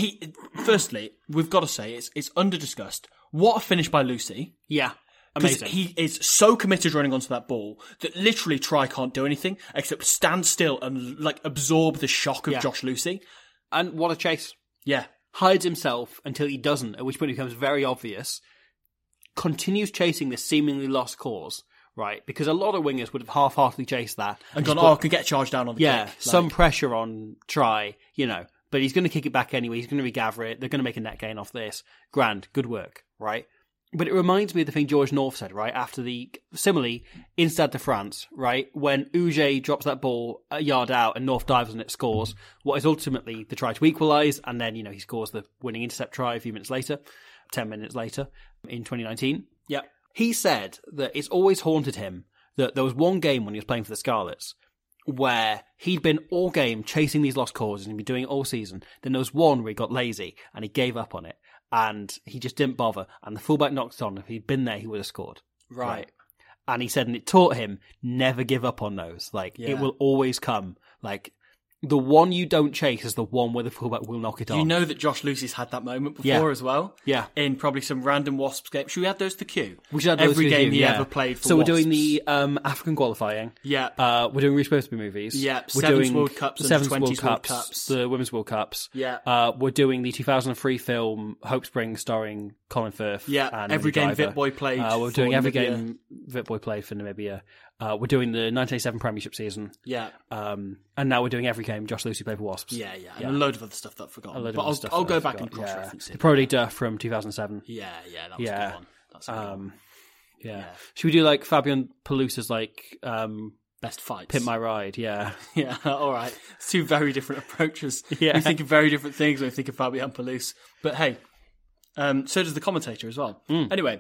firstly, we've got to say, it's under-discussed. What a finish by Lucy. Yeah. Because Amazing. he is so committed running onto that ball that literally Try can't do anything except stand still and like absorb the shock of Yeah. Josh Lucy. And what a chase. Yeah. Hides himself until he doesn't, at which point it becomes very obvious. Continues chasing this seemingly lost cause, right? Because a lot of wingers would have half-heartedly chased that. And just gone, put- I could get charged down on the Yeah, kick. some pressure on Try, but he's going to kick it back anyway. He's going to regather it. They're going to make a net gain off this. Grand, good work, right? But it reminds me of the thing George North said, right? After similarly, in Stade de France, right? When Uge drops that ball a yard out and North dives on it, scores what is ultimately the try to equalise, and then, he scores the winning intercept try a few minutes later, 10 minutes later, in 2019. Yeah. He said that it's always haunted him that there was one game when he was playing for the Scarlets where he'd been all game chasing these lost causes and he'd been doing it all season. Then there was one where he got lazy and he gave up on it and he just didn't bother. And the fullback knocked it on. If he'd been there, he would have scored. Right. And he said, and it taught him never give up on those. Like, Yeah. it will always come. Like, the one you don't chase is the one where the fullback will knock it on. You know that Josh Lucy's had that moment before as well. Yeah. In probably some random Wasps game. Should we add those to queue? We should add those Every to game queue, he yeah. ever played for So Wasps. we're doing the African qualifying. Yeah. We're doing Reese Witherspoon movies. Yeah. We're Sevens doing World Cups the and Sevens 20s World World Cups, Cups. the Women's World Cups. Yeah. We're doing the 2003 film Hope Springs starring Colin Firth. Yeah, and every Minnie game Driver. Vitboy played We're for doing every Namibia. game Vitboy played for Namibia. We're doing the 1987 Premiership season. Yeah. And now we're doing every game Josh Lucy played for Wasps. Yeah. And a load of other stuff that I've forgotten. A load of But other stuff I'll that go I back forgot. and cross-reference The it. Pro League Duff from 2007. Yeah, that was a good one. That's a good one. Yeah. Should we do like Fabian Palousa's like Best fights. Pimp My Ride? Yeah. Yeah, all right. It's two very different approaches. Yeah. We think of very different things when we think of Fabian Palouse. But hey, so does the commentator as well. Anyway,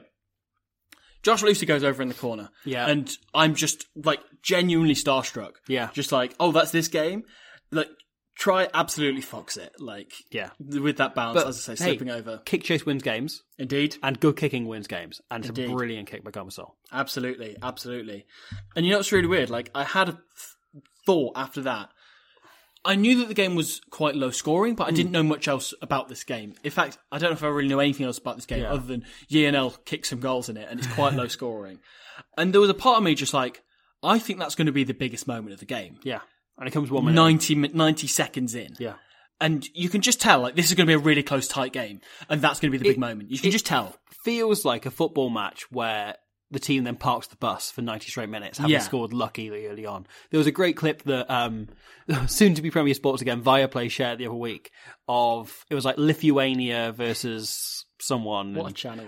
Josh Lucy goes over in the corner. Yeah. And I'm just, like, genuinely starstruck. Yeah. Just like, oh, that's this game? Like, try absolutely fox it. Like, Yeah. with that bounce, But, as I say, hey, slipping over. Kick chase wins games, Indeed. and good kicking wins games. And it's Indeed. a brilliant kick by Gomersall. Absolutely. And you know what's really weird? Like, I had a thought after that. I knew that the game was quite low scoring, but I didn't know much else about this game. In fact, I don't know if I really know anything else about this game other than YNL kicked some goals in it, and it's quite low scoring. And there was a part of me just like, I think that's going to be the biggest moment of the game. Yeah. And it comes 1 minute. 90 seconds in. Yeah. And you can just tell, like, this is going to be a really close, tight game, and that's going to be the big moment. You can just tell. Feels like a football match where the team then parks the bus for 90 straight minutes, having scored luckily early on. There was a great clip that soon to be Premier Sports again, Viaplay shared the other week of, it was like Lithuania versus someone. What a channel.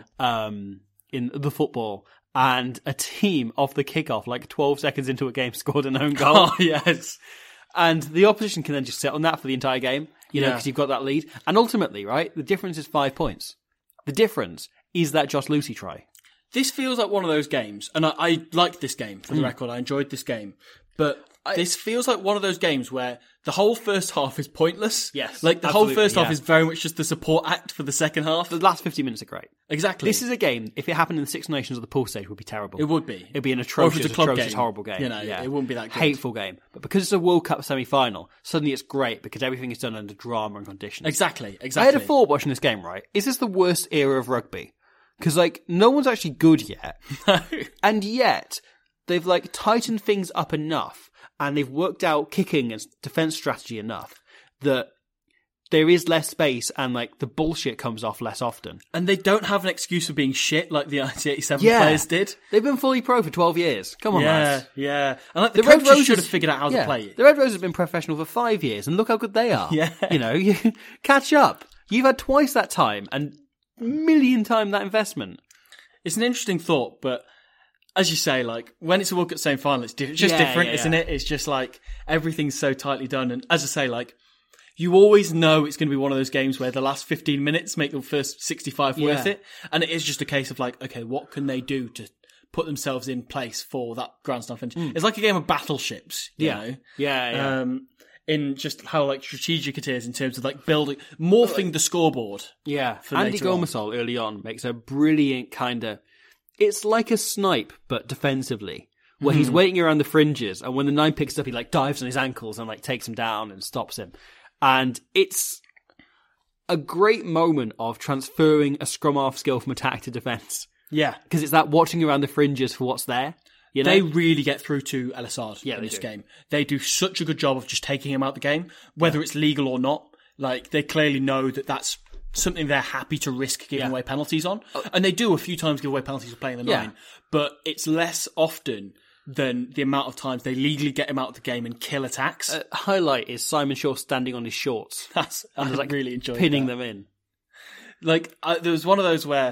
In the football. And a team off the kickoff, like 12 seconds into a game, scored an own goal. Oh, yes. And the opposition can then just sit on that for the entire game, you know, Yeah. because you've got that lead. And ultimately, right, the difference is 5 points. The difference is that Josh Lucy try. This feels like one of those games, and I liked this game, for the record. I enjoyed this game. But this feels like one of those games where the whole first half is pointless. Yes, Like, the absolutely, whole first half yeah. is very much just the support act for the second half. The last 50 minutes are great. Exactly. This is a game, if it happened in the Six Nations or the pool stage, it would be terrible. It would be. It'd be an Or if atrocious, it's a club atrocious, game, horrible game. you know, it wouldn't be that good. Hateful game. But because it's a World Cup semi-final, suddenly it's great because everything is done under drama and conditions. Exactly. I had a thought watching this game, right? Is this the worst era of rugby? Because, like, no one's actually good yet. And yet, they've, like, tightened things up enough and they've worked out kicking and defence strategy enough that there is less space and, like, the bullshit comes off less often. And they don't have an excuse for being shit like the 1987 players did. They've been fully pro for 12 years. Come on, lads. Yeah. And like, the Red coaches Roses should have figured out how to play it. The Red Roses have been professional for 5 years, and look how good they are. Yeah. You know, you catch up. You've had twice that time and million time that investment. It's an interesting thought, but as you say, like, when it's a World Cup semi-final, it's just Yeah, different, yeah, isn't yeah. it? It's just like, everything's so tightly done. And as I say, like, you always know it's going to be one of those games where the last 15 minutes make the first 65 worth Yeah. it. And it is just a case of like, okay, what can they do to put themselves in place for that Grand Slam finish? It's like a game of battleships, you know? Yeah. In just how like strategic it is in terms of like building, morphing the scoreboard. Yeah. for Andy later on. Gomersall early on makes a brilliant kind of... It's like a snipe, but defensively, where he's waiting around the fringes, and when the 9 picks up, he like dives on his ankles and like takes him down and stops him. And it's a great moment of transferring a scrum half skill from attack to defence. Yeah. Because it's that watching around the fringes for what's there. You know? They really get through to El Assad in they this do. game. They do such a good job of just taking him out the game, whether it's legal or not. Like, they clearly know that that's something they're happy to risk giving away penalties on. And they do a few times give away penalties for playing the 9, but it's less often than the amount of times they legally get him out of the game and kill attacks. Highlight is Simon Shaw standing on his shorts. I like really enjoyed pinning that. them in. Like, there was one of those where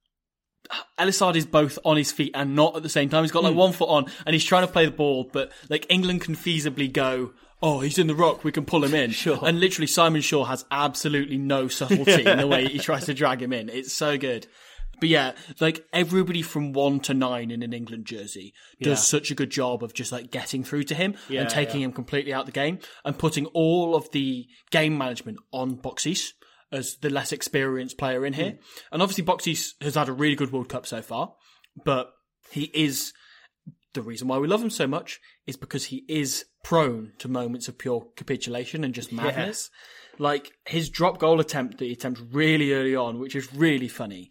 El Assad is both on his feet and not at the same time. He's got like 1 foot on and he's trying to play the ball, but like England can feasibly go, oh, he's in the ruck, we can pull him in. Sure. And literally Simon Shaw has absolutely no subtlety in the way he tries to drag him in. It's so good. But yeah, like everybody from 1 to 9 in an England jersey does such a good job of just like getting through to him and taking him completely out of the game and putting all of the game management on Boxes as the less experienced player in here. And obviously Boxes has had a really good World Cup so far, but he is the reason why we love him so much is because he is prone to moments of pure capitulation and just madness. Like his drop goal attempt that he attempts really early on, which is really funny.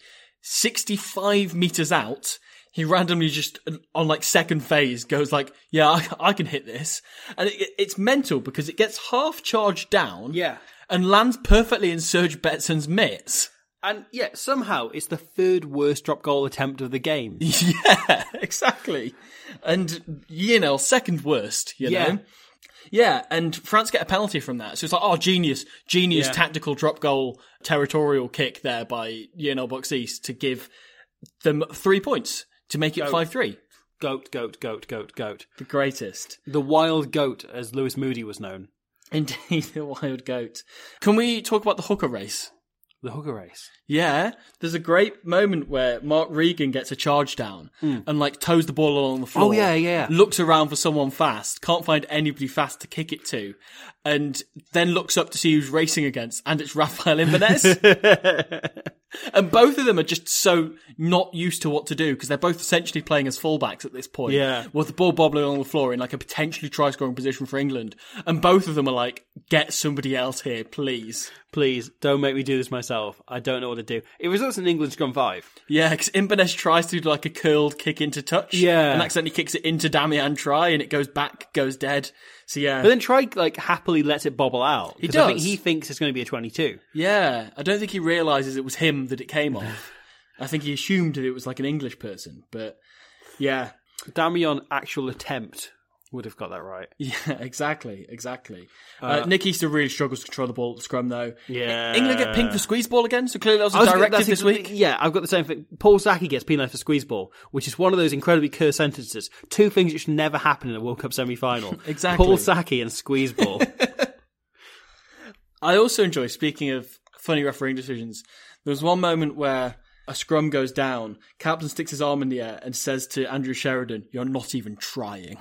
65 meters out, he randomly just on like second phase goes like, yeah, I can hit this. And it's mental because it gets half charged down. Yeah. And lands perfectly in Serge Betsen's mitts. And yeah, somehow it's the third worst drop goal attempt of the game. Yeah, exactly. And Lionel, second worst, you know? Yeah, and France get a penalty from that. So it's like, oh, genius tactical drop goal territorial kick there by Lionel Boxis to give them 3 points to make it 5-3. Goat. The greatest. The wild goat, as Lewis Moody was known. Indeed, the wild goat. Can we talk about the hooker race? The hooker race. Yeah, there's a great moment where Mark Regan gets a charge down and like toes the ball along the floor. Oh yeah. Looks around for someone fast, can't find anybody fast to kick it to, and then looks up to see who's racing against, and it's Rafael Ibanez. And both of them are just so not used to what to do because they're both essentially playing as fullbacks at this point. Yeah. With the ball bobbling on the floor in like a potentially try-scoring position for England. And both of them are like, get somebody else here, please. Please, don't make me do this myself. I don't know what to do. It results in England scrum 5. Yeah, because Ibanez tries to do like a curled kick into touch. Yeah. And accidentally kicks it into Damian Try and it goes back, goes dead. So yeah. But then Try like happily lets it bobble out. He 'cause does. I think he thinks it's going to be a 22. Yeah. I don't think he realises it was him that it came off. I think he assumed that it was like an English person. But yeah. Damian actual attempt would have got that right. Yeah, exactly. Nick Easter really struggles to control the ball at the scrum, though. Yeah. England get pinged for squeeze ball again, so clearly that was a directive this week. Yeah, I've got the same thing. Paul Saki gets penalised for squeeze ball, which is one of those incredibly cursed sentences. Two things that should never happen in a World Cup semi-final. Exactly. Paul Saki and squeeze ball. I also enjoy, speaking of funny refereeing decisions, there was one moment where a scrum goes down, captain sticks his arm in the air and says to Andrew Sheridan, "You're not even trying."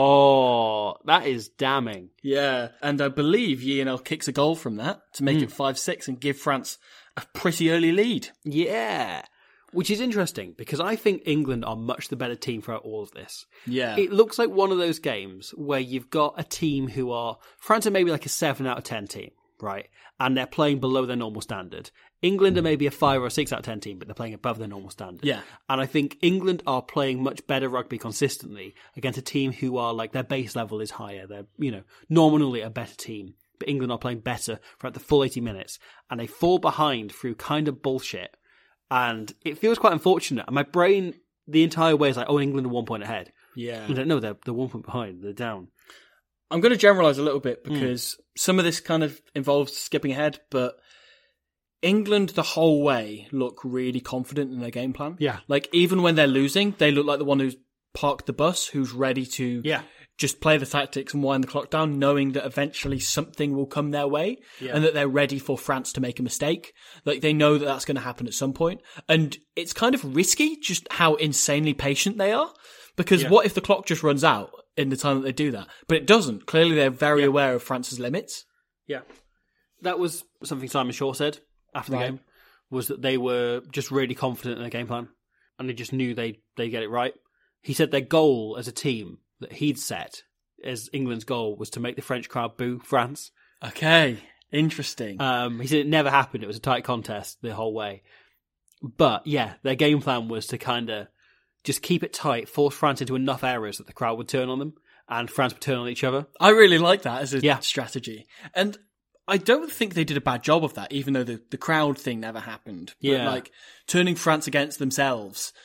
Oh, that is damning. Yeah, and I believe Lionel kicks a goal from that to make it 5-6 and give France a pretty early lead. Yeah. Which is interesting, because I think England are much the better team throughout all of this. Yeah. It looks like one of those games where you've got a team who are... France are maybe like a 7 out of 10 team, right? And they're playing below their normal standard. England are maybe a 5 or a 6 out of 10 team, but they're playing above their normal standard. Yeah. And I think England are playing much better rugby consistently against a team who are like, their base level is higher. They're, nominally a better team. But England are playing better throughout the full 80 minutes. And they fall behind through kind of bullshit. And it feels quite unfortunate. And my brain, the entire way, is like, oh, England are 1 point ahead. Yeah. I don't know, they're 1 point behind. They're down. I'm going to generalise a little bit because some of this kind of involves skipping ahead, but England the whole way look really confident in their game plan. Yeah. Like, even when they're losing, they look like the one who's parked the bus, who's ready to just play the tactics and wind the clock down, knowing that eventually something will come their way and that they're ready for France to make a mistake. Like, they know that that's going to happen at some point. And it's kind of risky just how insanely patient they are. Because what if the clock just runs out in the time that they do that? But it doesn't. Clearly, they're very aware of France's limits. Yeah. That was something Simon Shaw said after the game, was that they were just really confident in their game plan. And they just knew they'd get it right. He said their goal as a team that he'd set as England's goal was to make the French crowd boo France. Okay, interesting. He said it never happened. It was a tight contest the whole way. But yeah, their game plan was to kind of just keep it tight, force France into enough errors that the crowd would turn on them and France would turn on each other. I really like that as a strategy. And I don't think they did a bad job of that, even though the crowd thing never happened. But like, turning France against themselves,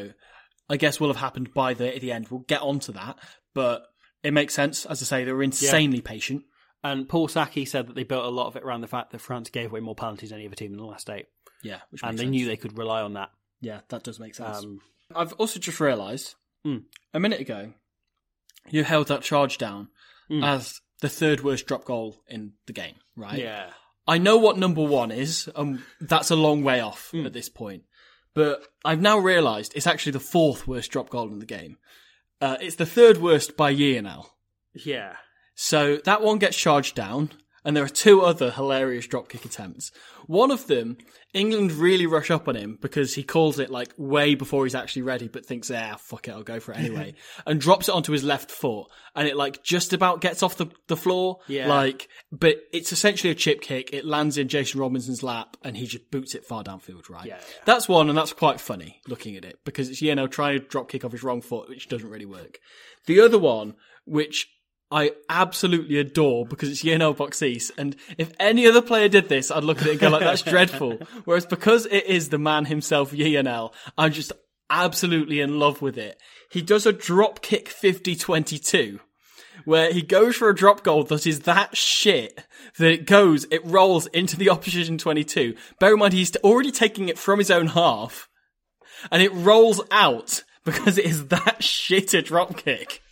I guess will have happened by the end. We'll get onto that. But it makes sense. As I say, they were insanely patient. And Paul Saki said that they built a lot of it around the fact that France gave away more penalties than any other team in the last 8. Yeah, which and makes they sense. knew they could rely on that. Yeah, that does make sense. I've also just realised, a minute ago, you held that charge down as the third worst drop goal in the game, right? Yeah. I know what number 1 is, that's a long way off at this point. But I've now realised it's actually the 4th worst drop goal in the game. It's the 3rd worst by Lionel. Yeah. So that one gets charged down, And there are two other hilarious dropkick attempts. One of them, England really rush up on him because he calls it like way before he's actually ready, but thinks, fuck it, I'll go for it anyway. And drops it onto his left foot. And it like just about gets off the floor. Yeah. Like, but it's essentially a chip kick. It lands in Jason Robinson's lap and he just boots it far downfield, right? Yeah. That's one, and that's quite funny looking at it because it's, trying to drop kick off his wrong foot, which doesn't really work. The other one, which I absolutely adore because it's Boxis, and if any other player did this, I'd look at it and go like, that's dreadful. Whereas because it is the man himself, Lionel, I'm just absolutely in love with it. He does a drop kick 50-22, where he goes for a drop goal that is that shit that it rolls into the opposition 22. Bear in mind, he's already taking it from his own half, and it rolls out because it is that shit a drop kick.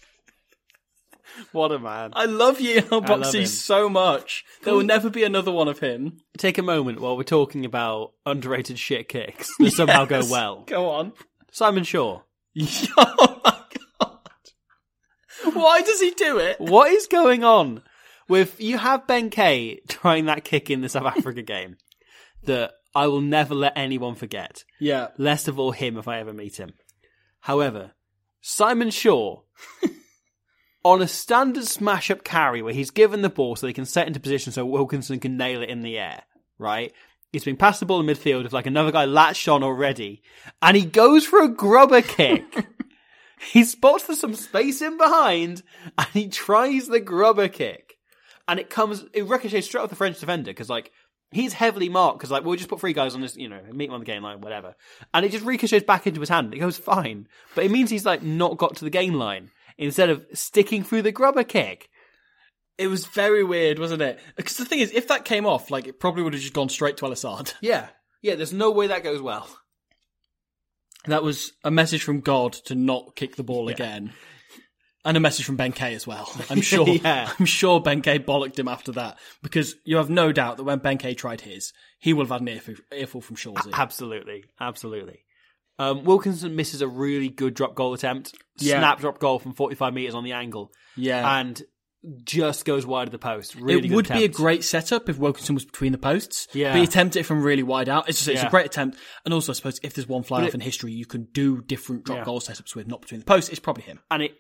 What a man. I love Lionel I love him. Boxy so much. There will never be another one of him. Take a moment while we're talking about underrated shit kicks that somehow go well. Go on. Simon Shaw. Oh my god. Why does he do it? What is going on with, you have Ben Kay trying that kick in the South Africa game that I will never let anyone forget. Yeah. Least of all him if I ever meet him. However, Simon Shaw, on a standard smash-up carry where he's given the ball so he can set into position so Wilkinson can nail it in the air, right? He's been passed the ball in midfield with like another guy latched on already, and he goes for a grubber kick. He spots there's some space in behind, and he tries the grubber kick. And it ricochets straight off the French defender, because like, he's heavily marked, because like, we'll just put three guys on this, meet him on the game line, whatever. And it just ricochets back into his hand. It goes fine. But it means he's like not got to the game line, instead of sticking through the grubber kick. It was very weird, wasn't it? Because the thing is, if that came off, like, it probably would have just gone straight to Al-Assad. Yeah. Yeah, there's no way that goes well. That was a message from God to not kick the ball again. And a message from Ben Kay as well. I'm sure Yeah. I'm sure Ben Kay bollocked him after that. Because you have no doubt that when Ben Kay tried his, he would have had an earful from Shaw's ear. Absolutely. Absolutely. Wilkinson misses a really good drop goal attempt. Yeah. Snap drop goal from 45 metres on the angle. Yeah. And just goes wide of the post. Really It good would be a attempt. great setup if Wilkinson was between the posts. Yeah. But he attempted it from really wide out. It's a great attempt. And also, I suppose, if there's one fly-off in history you can do different drop goal setups with, not between the posts, it's probably him. And it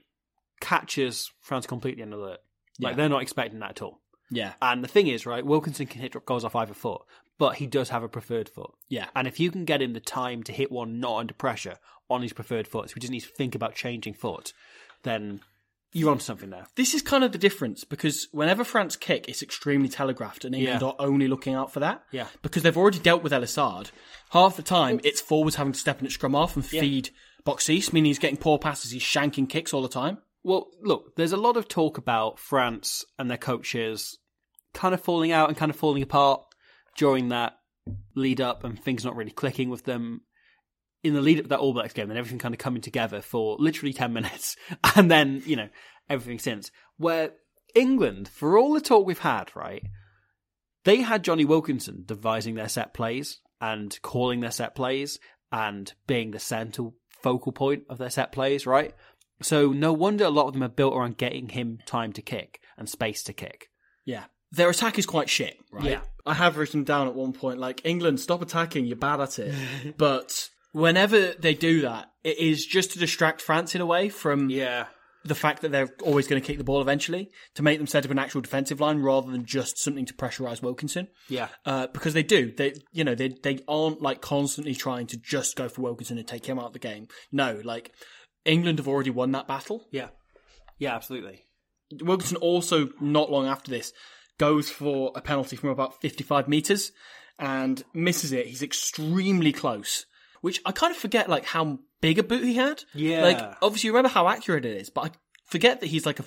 catches France completely in alert. Like, Yeah. they're not expecting that at all. Yeah. And the thing is, right, Wilkinson can hit drop goals off either foot, but he does have a preferred foot. Yeah. And if you can get him the time to hit one not under pressure on his preferred foot, so he doesn't need to think about changing foot, then you're onto something there. This is kind of the difference, because whenever France kick, it's extremely telegraphed, and England are only looking out for that. Yeah. Because they've already dealt with El-Assad. Half the time, it's forwards having to step in at scrum half and feed Boxis, meaning he's getting poor passes, he's shanking kicks all the time. Well, look, there's a lot of talk about France and their coaches kind of falling out and kind of falling apart during that lead up, and things not really clicking with them. In the lead up to that All Blacks game, and everything kind of coming together for literally 10 minutes, and then, everything since. Where England, for all the talk we've had, right, they had Johnny Wilkinson devising their set plays and calling their set plays and being the central focal point of their set plays, right? So no wonder a lot of them are built around getting him time to kick and space to kick. Yeah. Their attack is quite shit, right? Yeah. I have written down at one point, like, England, stop attacking, you're bad at it. But whenever they do that, it is just to distract France in a way from the fact that they're always going to kick the ball eventually, to make them set up an actual defensive line rather than just something to pressurise Wilkinson. Yeah. Because they do. They aren't like constantly trying to just go for Wilkinson and take him out of the game. No, like, England have already won that battle. Yeah. Yeah, absolutely. Wilkinson also, not long after this, goes for a penalty from about 55 metres and misses it. He's extremely close, which I kind of forget, like, how big a boot he had. Yeah. Like, obviously you remember how accurate it is, but I forget that he's like a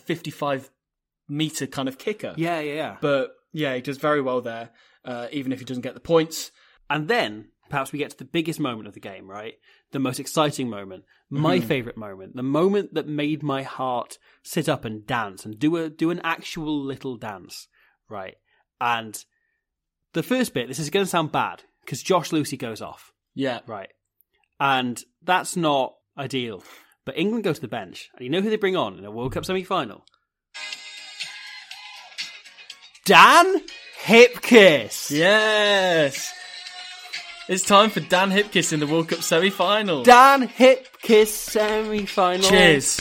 55-metre kind of kicker. Yeah. But, yeah, he does very well there, even if he doesn't get the points. And then, perhaps we get to the biggest moment of the game, right? The most exciting moment. My favourite moment. The moment that made my heart sit up and dance and do an actual little dance, right? And the first bit, this is going to sound bad, because Josh Lucy goes off. Yeah. Right. And that's not ideal. But England go to the bench, and you know who they bring on in a World Cup semi-final? Dan Hipkiss. Yes! It's time for Dan Hipkiss in the World Cup semi-final. Dan Hipkiss semi-final. Cheers.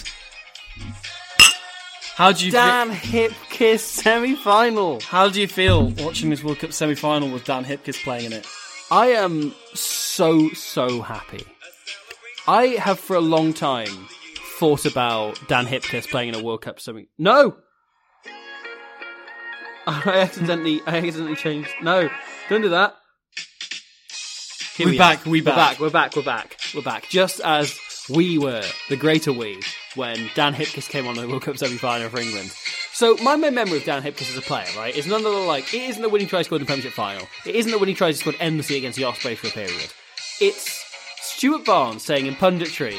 How do you Dan Hipkiss semi-final. How do you feel watching this World Cup semi-final with Dan Hipkiss playing in it? I am so happy. I have for a long time thought about Dan Hipkiss playing in a World Cup semi. No! I accidentally changed. No, don't do that. We're back. Just as we were, the greater we, when Dan Hipkiss came on the World Cup semi-final for England. So my main memory of Dan Hipkiss as a player, right, is none of the it isn't the winning try he scored in the Premiership final. It isn't the winning try he scored endlessly against the Ospreys for a period. It's Stuart Barnes saying in punditry,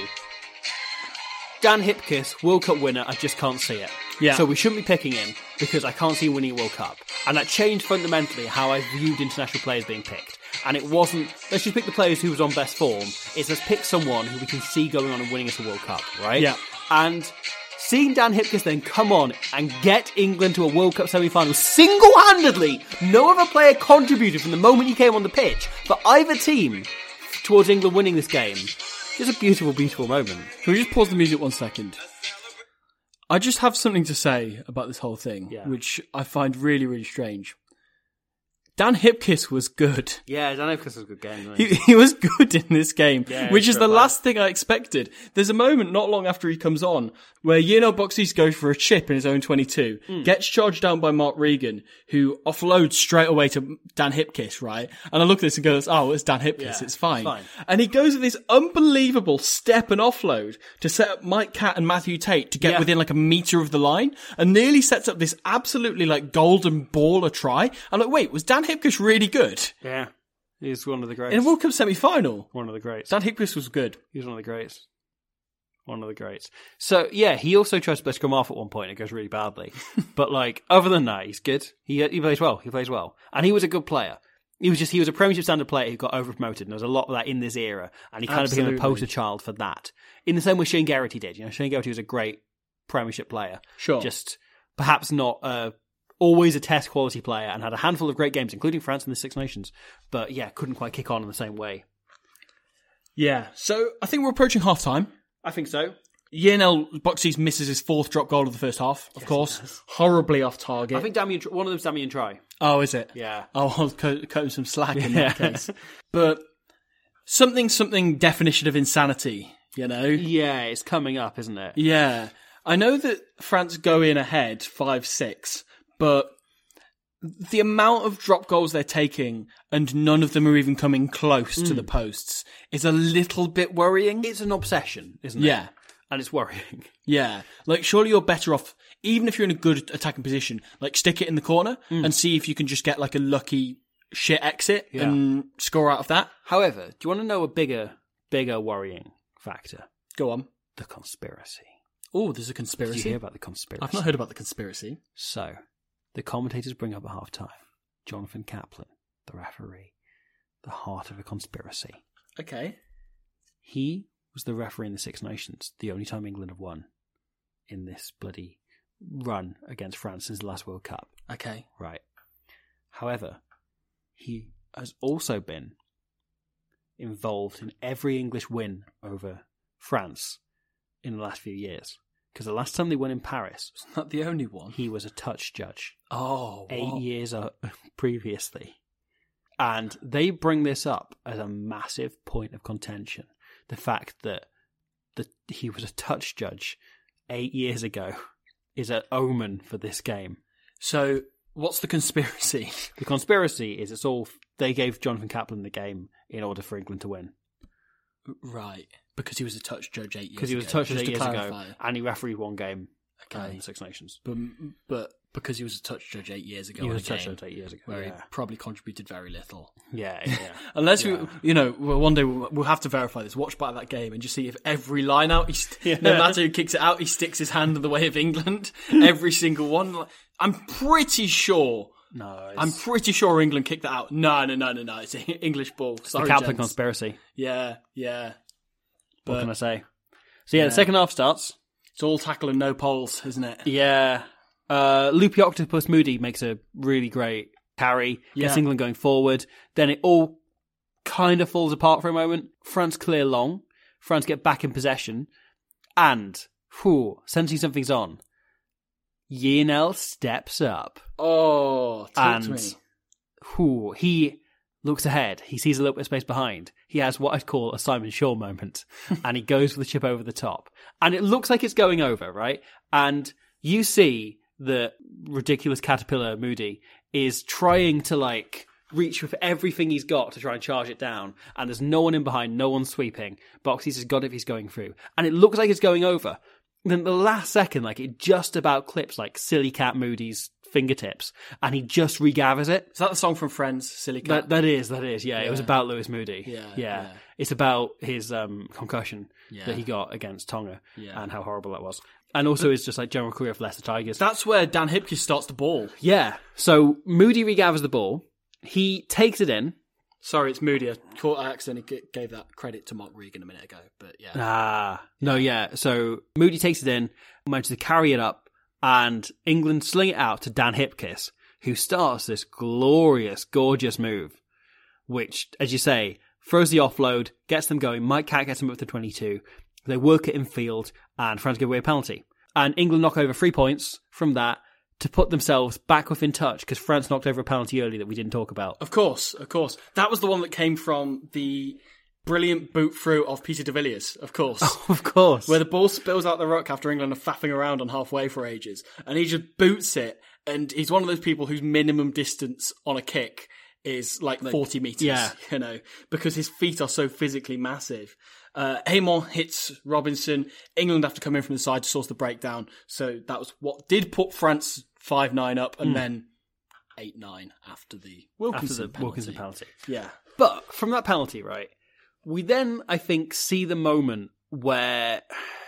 Dan Hipkiss, World Cup winner, I just can't see it. Yeah. So we shouldn't be picking him because I can't see him winning a World Cup. And that changed fundamentally how I viewed international players being picked. And it wasn't, let's just pick the players who was on best form. It's let's pick someone who we can see going on and winning us a World Cup, right? Yeah. And seeing Dan Hipkiss then come on and get England to a World Cup semi-final single-handedly, no other player contributed from the moment he came on the pitch for either team towards England winning this game. Just a beautiful, beautiful moment. Can we just pause the music 1 second? I just have something to say about this whole thing, which I find really, really strange. Dan Hipkiss was good. Yeah, Dan Hipkiss was a good game. He was good in this game, Yeah, which is the bad. last thing I expected. There's a moment not long after he comes on where Boxes goes for a chip in his own 22, gets charged down by Mark Regan, who offloads straight away to Dan Hipkiss, right? And I look at this and goes, oh, it's Dan Hipkiss, Yeah, it's fine. it's fine. And he goes with this unbelievable step and offload to set up Mike Catt and Matthew Tate to get within like a metre of the line, and nearly sets up this absolutely like golden baller try. I'm like, wait, was Dan Hipkiss really good? Yeah. He's one of the greats. In a World Cup semi-final? One of the greats. Dan Hipkiss was good. He was one of the greats. One of the greats. So, yeah, he also tries to play scrum half at one point. It goes really badly. But, other than that, he's good. He plays well. He plays well. And he was a good player. He was a Premiership standard player who got over-promoted. And there was a lot of that in this era. And he kind of became a poster child for that. In the same way Shane Garrity did. Shane Garrity was a great Premiership player. Sure. Just perhaps not always a test quality player and had a handful of great games, including France in the Six Nations. But, yeah, couldn't quite kick on in the same way. Yeah. So, I think we're approaching half-time. I think so. Boxes misses his fourth drop goal of the first half, of course. Horribly off target. I think one of them's Damien Try. Oh, is it? Yeah. Oh, I'll cut him some slack in that case. But something definition of insanity, Yeah, it's coming up, isn't it? Yeah. I know that France go in ahead 5-6, but the amount of drop goals they're taking and none of them are even coming close to the posts is a little bit worrying. It's an obsession, isn't it? Yeah. And it's worrying. Yeah. Surely you're better off, even if you're in a good attacking position, stick it in the corner and see if you can just get a lucky shit exit and score out of that. However, do you want to know a bigger worrying factor? Go on. The conspiracy. Oh, there's a conspiracy. Did you hear about the conspiracy? I've not heard about the conspiracy. So, the commentators bring up at half-time Jonathan Kaplan, the referee, the heart of a conspiracy. Okay. He was the referee in the Six Nations, the only time England have won in this bloody run against France since the last World Cup. Okay. Right. However, he has also been involved in every English win over France in the last few years. Because the last time they won in Paris, Isn't that the only one? he was a touch judge. Oh, 8 years previously. And they bring this up as a massive point of contention. The fact that he was a touch judge 8 years ago is an omen for this game. So, what's the conspiracy? The conspiracy is they gave Jonathan Kaplan the game in order for England to win. Right. Because he was a touch judge 8 years ago. Because he was a touch judge Just 8 to years clarify. ago, and he refereed one game Okay. in the Six Nations. But because he was a touch judge 8 years ago, He in was a a touch game judge 8 years ago. where Yeah, he probably contributed very little. yeah. Unless one day we'll have to verify this. Watch back of that game and just see if every line out, no matter who kicks it out, he sticks his hand in the way of England. Every single one. I'm pretty sure. No, I'm pretty sure England kicked that out. No. It's an English ball. Sorry, the Kaplan gents. conspiracy. Yeah. What can I say? So the second half starts. It's all tackle and no poles, isn't it? Yeah. Loopy Octopus Moody makes a really great carry, gets England going forward. Then it all kind of falls apart for a moment. France clear long. France get back in possession. And, sensing something's on, Yinel steps up. Oh, talk to me. He looks ahead. He sees a little bit of space behind. He has what I'd call a Simon Shaw moment. And he goes for the chip over the top. And it looks like it's going over, right? And you see the ridiculous caterpillar Moody is trying to, like, reach with everything he's got to try and charge it down. And there's no one in behind, no one sweeping. Boxes has got it if he's going through. And it looks like it's going over. Then the last second, like, it just about clips, like, Silly Cat Moody's fingertips, and he just regathers it. Is that the song from Friends, Silly Cat? That is, yeah. It was about Lewis Moody. Yeah. It's about his concussion that he got against Tonga and how horrible that was. And also it's just like general career of Leicester Tigers. That's where Dan Hipkiss starts the ball. Yeah. So Moody regathers the ball. He takes it in. Sorry, it's Moody. I accidentally gave that credit to Mark Regan a minute ago, but yeah. So Moody takes it in, manages to carry it up, and England sling it out to Dan Hipkiss, who starts this glorious, gorgeous move, which, as you say, throws the offload, gets them going. Mike Catt gets them up to 22. They work it in field, and France give away a penalty. And England knock over 3 points from that to put themselves back within touch, because France knocked over a penalty early that we didn't talk about. Of course. That was the one that came from the brilliant boot through of Peter de Villiers, of course. Oh, of course. Where the ball spills out the ruck after England are faffing around on halfway for ages. And he just boots it. And he's one of those people whose minimum distance on a kick is like 40 metres, because his feet are so physically massive. Heyman hits Robinson. England have to come in from the side to source the breakdown. So that was what did put France 5-9 up, and then 8-9 after the Wilkinson penalty. Yeah. But from that penalty, right, we then, I think, see the moment where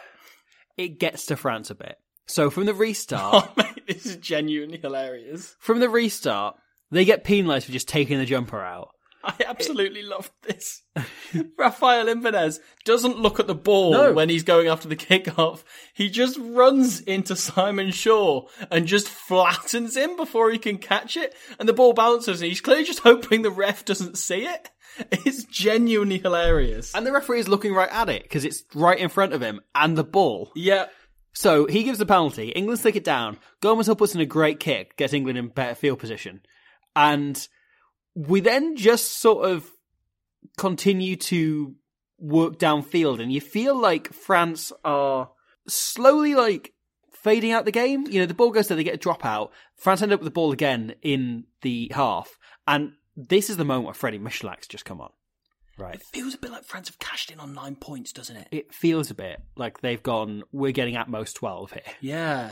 it gets to France a bit. So from the restart... Oh, mate, this is genuinely hilarious. From the restart, they get penalised for just taking the jumper out. I absolutely loved this. Rafael Ibanez doesn't look at the ball when he's going after the kickoff. He just runs into Simon Shaw and just flattens him before he can catch it. And the ball bounces and he's clearly just hoping the ref doesn't see it. It's genuinely hilarious. And the referee is looking right at it because it's right in front of him and the ball. Yeah. So he gives the penalty. England stick it down. Gomez puts in a great kick, gets England in better field position. And we then just sort of continue to work downfield, and you feel like France are slowly like fading out the game. You know, the ball goes there, they get a dropout. France end up with the ball again in the half, and this is the moment where Freddie Michalak's just come on. Right. It feels a bit like France have cashed in on 9 points, doesn't it? It feels a bit like they've gone, we're getting at most 12 here. Yeah.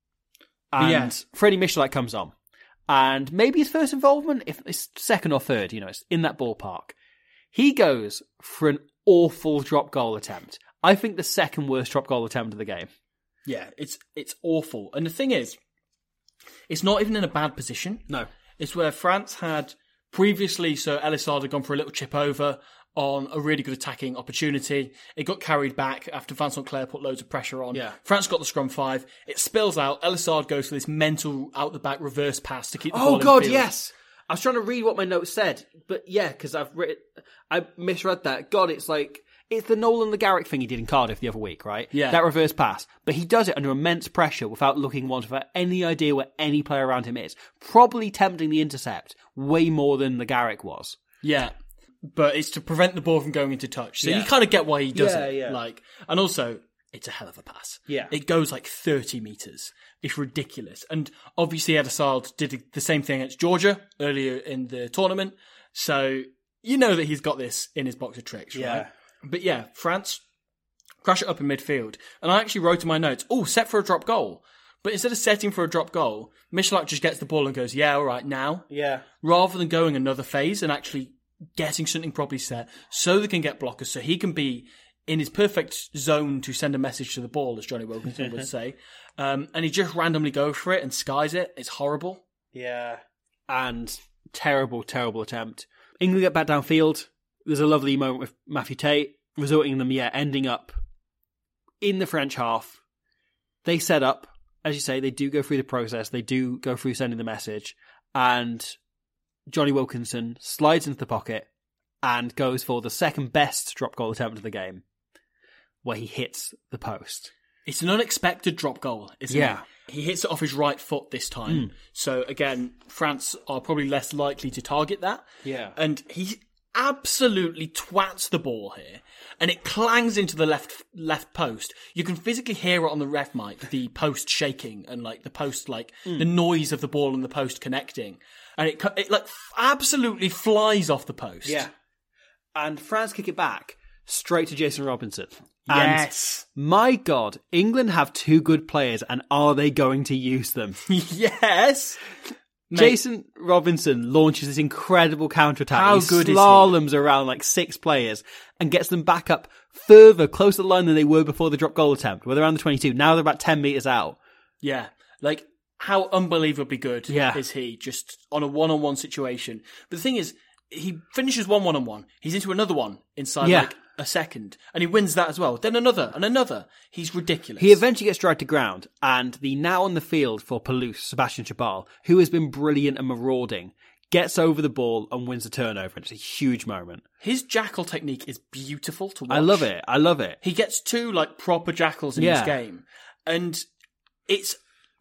And Freddie Michalak comes on. And maybe his first involvement, if it's second or third, it's in that ballpark. He goes for an awful drop goal attempt. I think the second worst drop goal attempt of the game. Yeah, it's awful. And the thing is, it's not even in a bad position. No. It's where France had previously, so Elissard had gone for a little chip over on a really good attacking opportunity. It got carried back after Vincent Clerc put loads of pressure on. Yeah. France got the scrum 5. It spills out. Elissard goes for this mental out-the-back reverse pass to keep the ball in God, field. yes! I was trying to read what my notes said, but yeah, because I misread that. God, it's the Nolan Le Garrick thing he did in Cardiff the other week, right? Yeah. That reverse pass. But he does it under immense pressure without looking once, without any idea where any player around him is. Probably tempting the intercept way more than Le Garrick was. Yeah. But it's to prevent the ball from going into touch. So you kind of get why he does it. Yeah. And also, it's a hell of a pass. Yeah. It goes like 30 metres. It's ridiculous. And obviously Elissard did the same thing against Georgia earlier in the tournament. So you know that he's got this in his box of tricks, right? Yeah. But yeah, France crash it up in midfield. And I actually wrote in my notes, set for a drop goal. But instead of setting for a drop goal, Michalak just gets the ball and goes, yeah, all right, now. Yeah. Rather than going another phase and actually getting something properly set so they can get blockers, so he can be in his perfect zone to send a message to the ball, as Johnny Wilkinson would say. And he just randomly goes for it and skies it. It's horrible. Yeah. And terrible, terrible attempt. England get back downfield. There's a lovely moment with Matthew Tate, resulting in them, ending up in the French half. They set up. as you say, they do go through the process. They do go through sending the message. And Johnny Wilkinson slides into the pocket and goes for the second best drop goal attempt of the game, where he hits the post. It's an unexpected drop goal, isn't it? He hits it off his right foot this time. So again, France are probably less likely to target that. Yeah. And he absolutely twats the ball here, and it clangs into the left post. You can physically hear it on the ref mic, the post shaking and like the post, like the noise of the ball and the post connecting. And it like absolutely flies off the post. Yeah. And France kick it back straight to Jason Robinson. Yes. And my God, England have two good players, and are they going to use them? Yes. Jason Robinson launches this incredible counter-attack. How he good is he? slaloms around like 6 players and gets them back up further, closer to the line than they were before the drop goal attempt, where they're around the 22. Now they're about 10 metres out. Yeah. Like, how unbelievably good is he just on a one-on-one situation? But the thing is, he finishes one one-on-one. He's into another one inside like a second. And he wins that as well. Then another and another. He's ridiculous. He eventually gets dragged to ground, and the now on the field for Toulouse, Sebastian Chabal, who has been brilliant and marauding, gets over the ball and wins the turnover. It's a huge moment. His jackal technique is beautiful to watch. I love it. I love it. He gets 2 like proper jackals in this game. And it's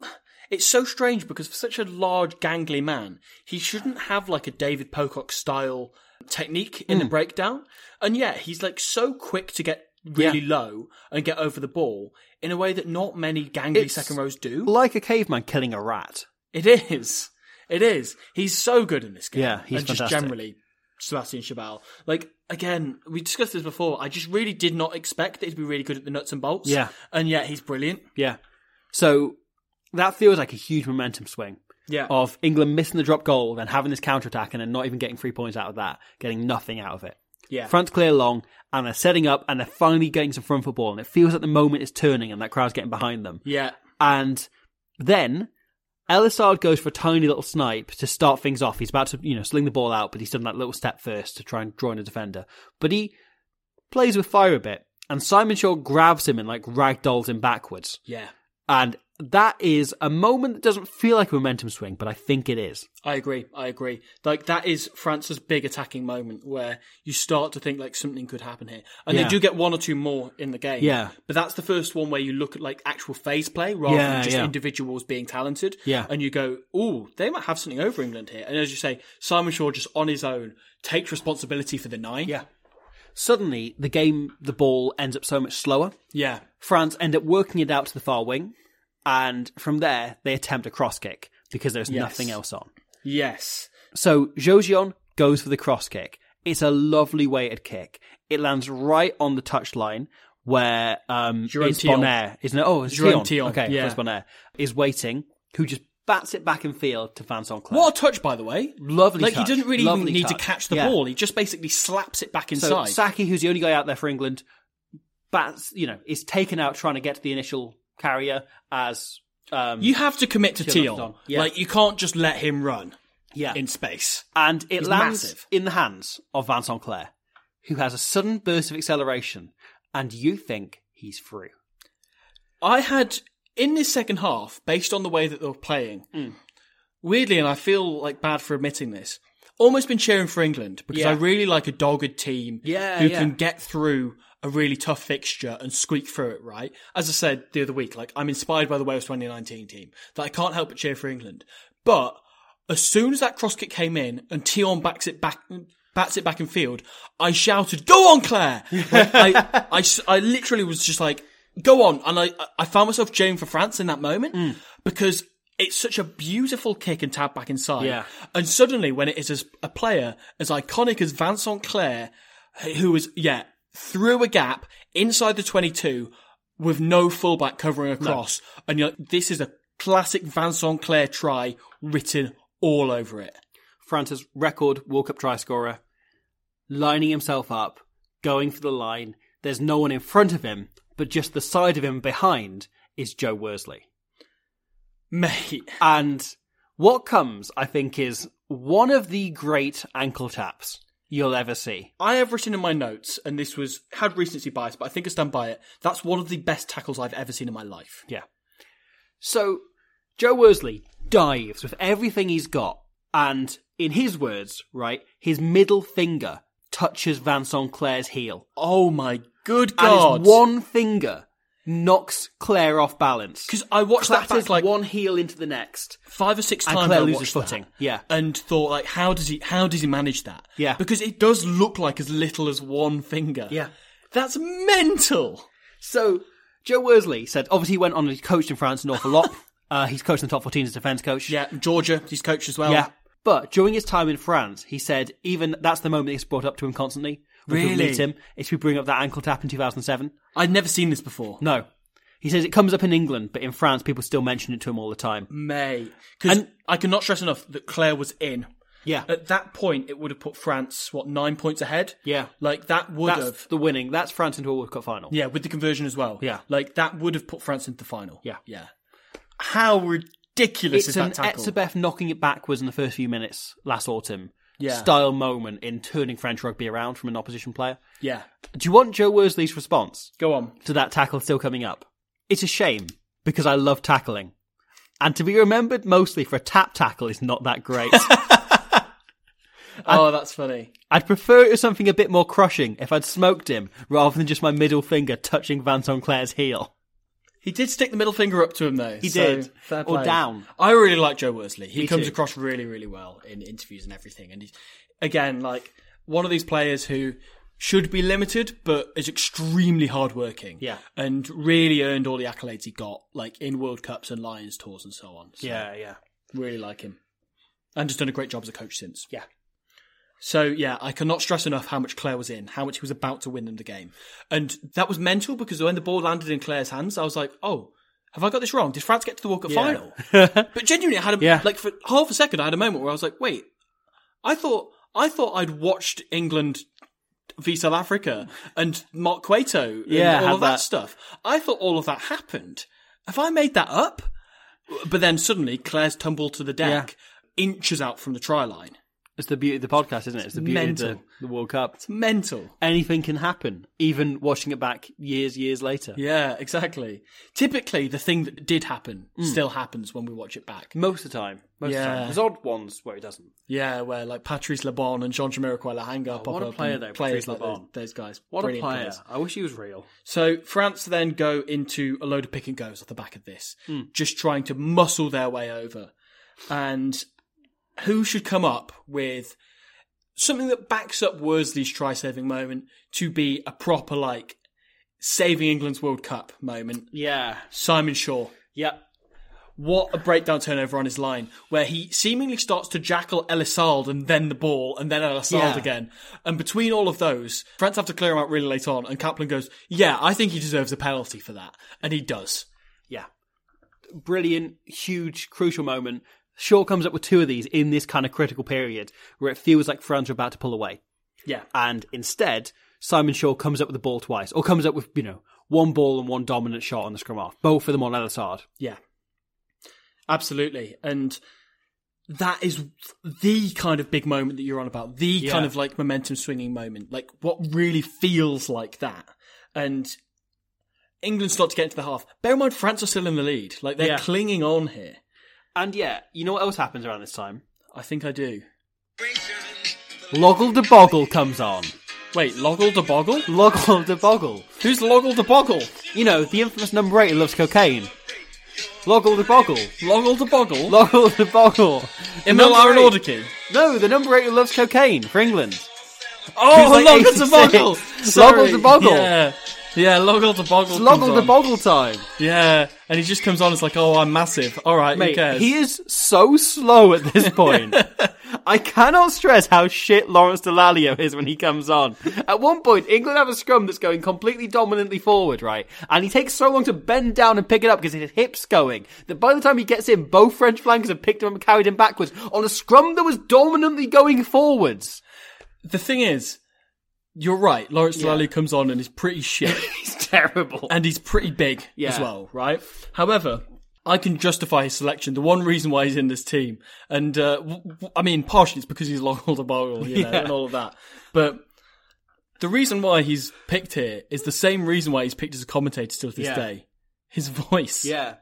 so strange because for such a large, gangly man, he shouldn't have like a David Pocock style technique in the breakdown. And yet he's like so quick to get really low and get over the ball in a way that not many gangly second rows do. Like a caveman killing a rat. It is. It is. He's so good in this game. Yeah, he's and just fantastic. generally, Sebastian Chabal. Like, again, we discussed this before. I just really did not expect that he'd be really good at the nuts and bolts. Yeah. And yet he's brilliant. Yeah. So that feels like a huge momentum swing. Yeah. Of England missing the drop goal, then having this counter-attack, and then not even getting 3 points out of that, getting nothing out of it. Yeah. France clear long, and they're setting up, and they're finally getting some front football, and it feels like the moment is turning, and that crowd's getting behind them. Yeah. And then Elisard goes for a tiny little snipe to start things off. He's about to, sling the ball out, but he's done that little step first to try and draw in a defender. But he plays with fire a bit, and Simon Shaw grabs him and like ragdolls him backwards. Yeah. And that is a moment that doesn't feel like a momentum swing, but I think it is. I agree. Like, that is France's big attacking moment where you start to think like something could happen here. And they do get 1 or 2 more in the game. Yeah. But that's the first one where you look at like actual phase play rather than just individuals being talented. Yeah. And you go, ooh, they might have something over England here. And as you say, Simon Shaw just on his own takes responsibility for the 9. Yeah. Suddenly, the ball ends up so much slower. Yeah. France end up working it out to the far wing. And from there, they attempt a cross kick because there's nothing else on. Yes. So Josion goes for the cross kick. It's a lovely weighted kick. It lands right on the touchline where it's Bonner, isn't it? Oh, it's Jerome Thion. Thion. Okay, Yeah. it's Bonner is waiting, who just bats it back in field to Vincent Clerc. What a touch, by the way. Lovely Like, touch. he doesn't really even Lovely need to touch. catch the Yeah. ball. He just basically slaps it back So inside. Saki, who's the only guy out there for England, is taken out trying to get to the initial carrier as you have to commit to Thion Thion. was on. Yeah. Like, you can't just let him run yeah. in space. And it He's lands massive. in the hands of Vincent Clerc, who has a sudden burst of acceleration, and you think he's through. I had, in this second half, based on the way that they were playing, weirdly, and I feel like bad for admitting this, almost been cheering for England because I really like a dogged team who can get through a really tough fixture and squeak through it, right? As I said the other week, like, I'm inspired by the Wales 2019 team, that I can't help but cheer for England. But as soon as that cross kick came in and Thion bats it back in field, I shouted, "Go on, Claire!" Like, I literally was just like, "Go on!" And I found myself cheering for France in that moment because it's such a beautiful kick and tap back inside. Yeah. And suddenly, when it is a player as iconic as Vincent Clerc, who is, through a gap inside the 22 with no fullback covering across, and you're like, this is a classic Vincent Clerc try written all over it. France's record World Cup try scorer, lining himself up, going for the line. There's no one in front of him, but just the side of him behind is Joe Worsley. Mate. And what comes, I think, is one of the great ankle taps you'll ever see. I have written in my notes, and this had recency bias, but I think I stand by it. That's one of the best tackles I've ever seen in my life. Yeah. So, Joe Worsley dives with everything he's got, and in his words, right, his middle finger touches Vincent Clair's heel. Oh my good God. And his one finger knocks Claire off balance. Because I watched that Clatters back like one heel into the next. 5 or 6 And times. Claire I loses watched footing. that Yeah. and thought like, how does he manage that? Yeah. Because it does look like as little as one finger. Yeah. That's mental. So, Joe Worsley said, obviously he went on and he coached in France an awful lot. He's coached in the top 14 as defence coach. Yeah, Georgia, he's coached as well. Yeah. But during his time in France, he said even that's the moment it's brought up to him constantly. When people Really? meet him, is we bring up that ankle tap in 2007. I'd never seen this before. No. He says it comes up in England, but in France, people still mention it to him all the time. Mate. Because I cannot stress enough that Claire was in. Yeah. At that point, it would have put France, 9 points ahead? Yeah. Like, that would That's have... the winning. That's France into a World Cup final. Yeah, with the conversion as well. Yeah. Like, that would have put France into the final. Yeah. Yeah. How ridiculous It's is an that tackle? Etzebeth knocking it backwards in the first few minutes last autumn. Yeah. Style moment in turning French rugby around from an opposition player. Yeah. Do you want Joe Worsley's response Go on. to that tackle still coming up? It's a shame, because I love tackling. And to be remembered mostly for a tap tackle is not that great. Oh, that's funny. I'd prefer it was something a bit more crushing if I'd smoked him, rather than just my middle finger touching Vincent Clair's heel. He did stick the middle finger up to him, though. He so did. fair Or play. down. I really like Joe Worsley. He Me comes too. across really, really well in interviews and everything. And he's, again, like, one of these players who should be limited, but is extremely hardworking. Yeah. And really earned all the accolades he got, like, in World Cups and Lions tours and so on. So, Yeah. really like him. And just done a great job as a coach since. Yeah. So, yeah, I cannot stress enough how much Claire was in, how much he was about to win them the game. And that was mental, because when the ball landed in Claire's hands, I was like, oh, have I got this wrong? Did France get to the World Cup final? But genuinely, I had Yeah. like, for half a second, I had a moment where I was like, wait, I thought I'd watched England v South Africa and Mark Cueto and Yeah, all had of that that. stuff. I thought all of that happened. Have I made that up? But then suddenly, Claire's tumbled to the deck, inches out from the try line. It's the beauty of the podcast, isn't it? It's the beauty mental. of the World Cup. It's mental. Anything can happen, even watching it back years later. Yeah, exactly. Typically, the thing that did happen still happens when we watch it back. Most of the time. Most of the Yeah. time. There's odd ones where it doesn't. Yeah, where like Patrice Lebon and Jean Jamiroquai Lahanga pop what a up. player and though, players Patrice like Lebon. those guys. What Brilliant a player. players. I wish he was real. So France then go into a load of pick and goes off the back of this, just trying to muscle their way over. And who should come up with something that backs up Worsley's try-saving moment to be a proper, like, saving England's World Cup moment? Yeah. Simon Shaw. Yep. What a breakdown turnover on his line, where he seemingly starts to jackal Elisald and then the ball and then Elisald Yeah. again. And between all of those, France have to clear him out really late on, and Kaplan goes, yeah, I think he deserves a penalty for that. And he does. Yeah. Brilliant, huge, crucial moment. Shaw comes up with two of these in this kind of critical period where it feels like France are about to pull away. Yeah. And instead, Simon Shaw comes up with the ball twice, or comes up with, one ball and one dominant shot on the scrum half. Both of them on Elisard. Yeah. Absolutely. And that is the kind of big moment that you're on about. The kind of like momentum swinging moment. Like what really feels like that. And England start to get into the half. Bear in mind, France are still in the lead. Like they're clinging on here. And you know what else happens around this time? I think I do. Loggle de Boggle comes on. Wait, Loggle de Boggle? Loggle de Boggle. Who's Loggle de Boggle? You know, the infamous number 8 who loves cocaine. Loggle de Boggle. Loggle de Boggle? Loggle de Boggle. Emil Number 8. Aronaudici? No, the number 8 who loves cocaine for England. Oh, Who's like Loggle de 86. Boggle! Loggle de Boggle. Yeah, Loggle de Boggle. It's Loggle de Boggle time. Yeah, and he just comes on, it's like, oh, I'm massive. Alright, who Mate, cares? he is so slow at this point. I cannot stress how shit Lawrence Dallaglio is when he comes on. At one point, England have a scrum that's going completely dominantly forward, right? And he takes so long to bend down and pick it up because his hip's going, that by the time he gets in, both French flankers have picked him up and carried him backwards on a scrum that was dominantly going forwards. The thing is, you're right, Lawrence Dallaglio comes on and is pretty shit. He's terrible. And he's pretty big as well, right? However, I can justify his selection. The one reason why he's in this team, and I mean, partially it's because he's Loggle de Boggle, and all of that. But the reason why he's picked here is the same reason why he's picked as a commentator still to this day. His voice. Yeah.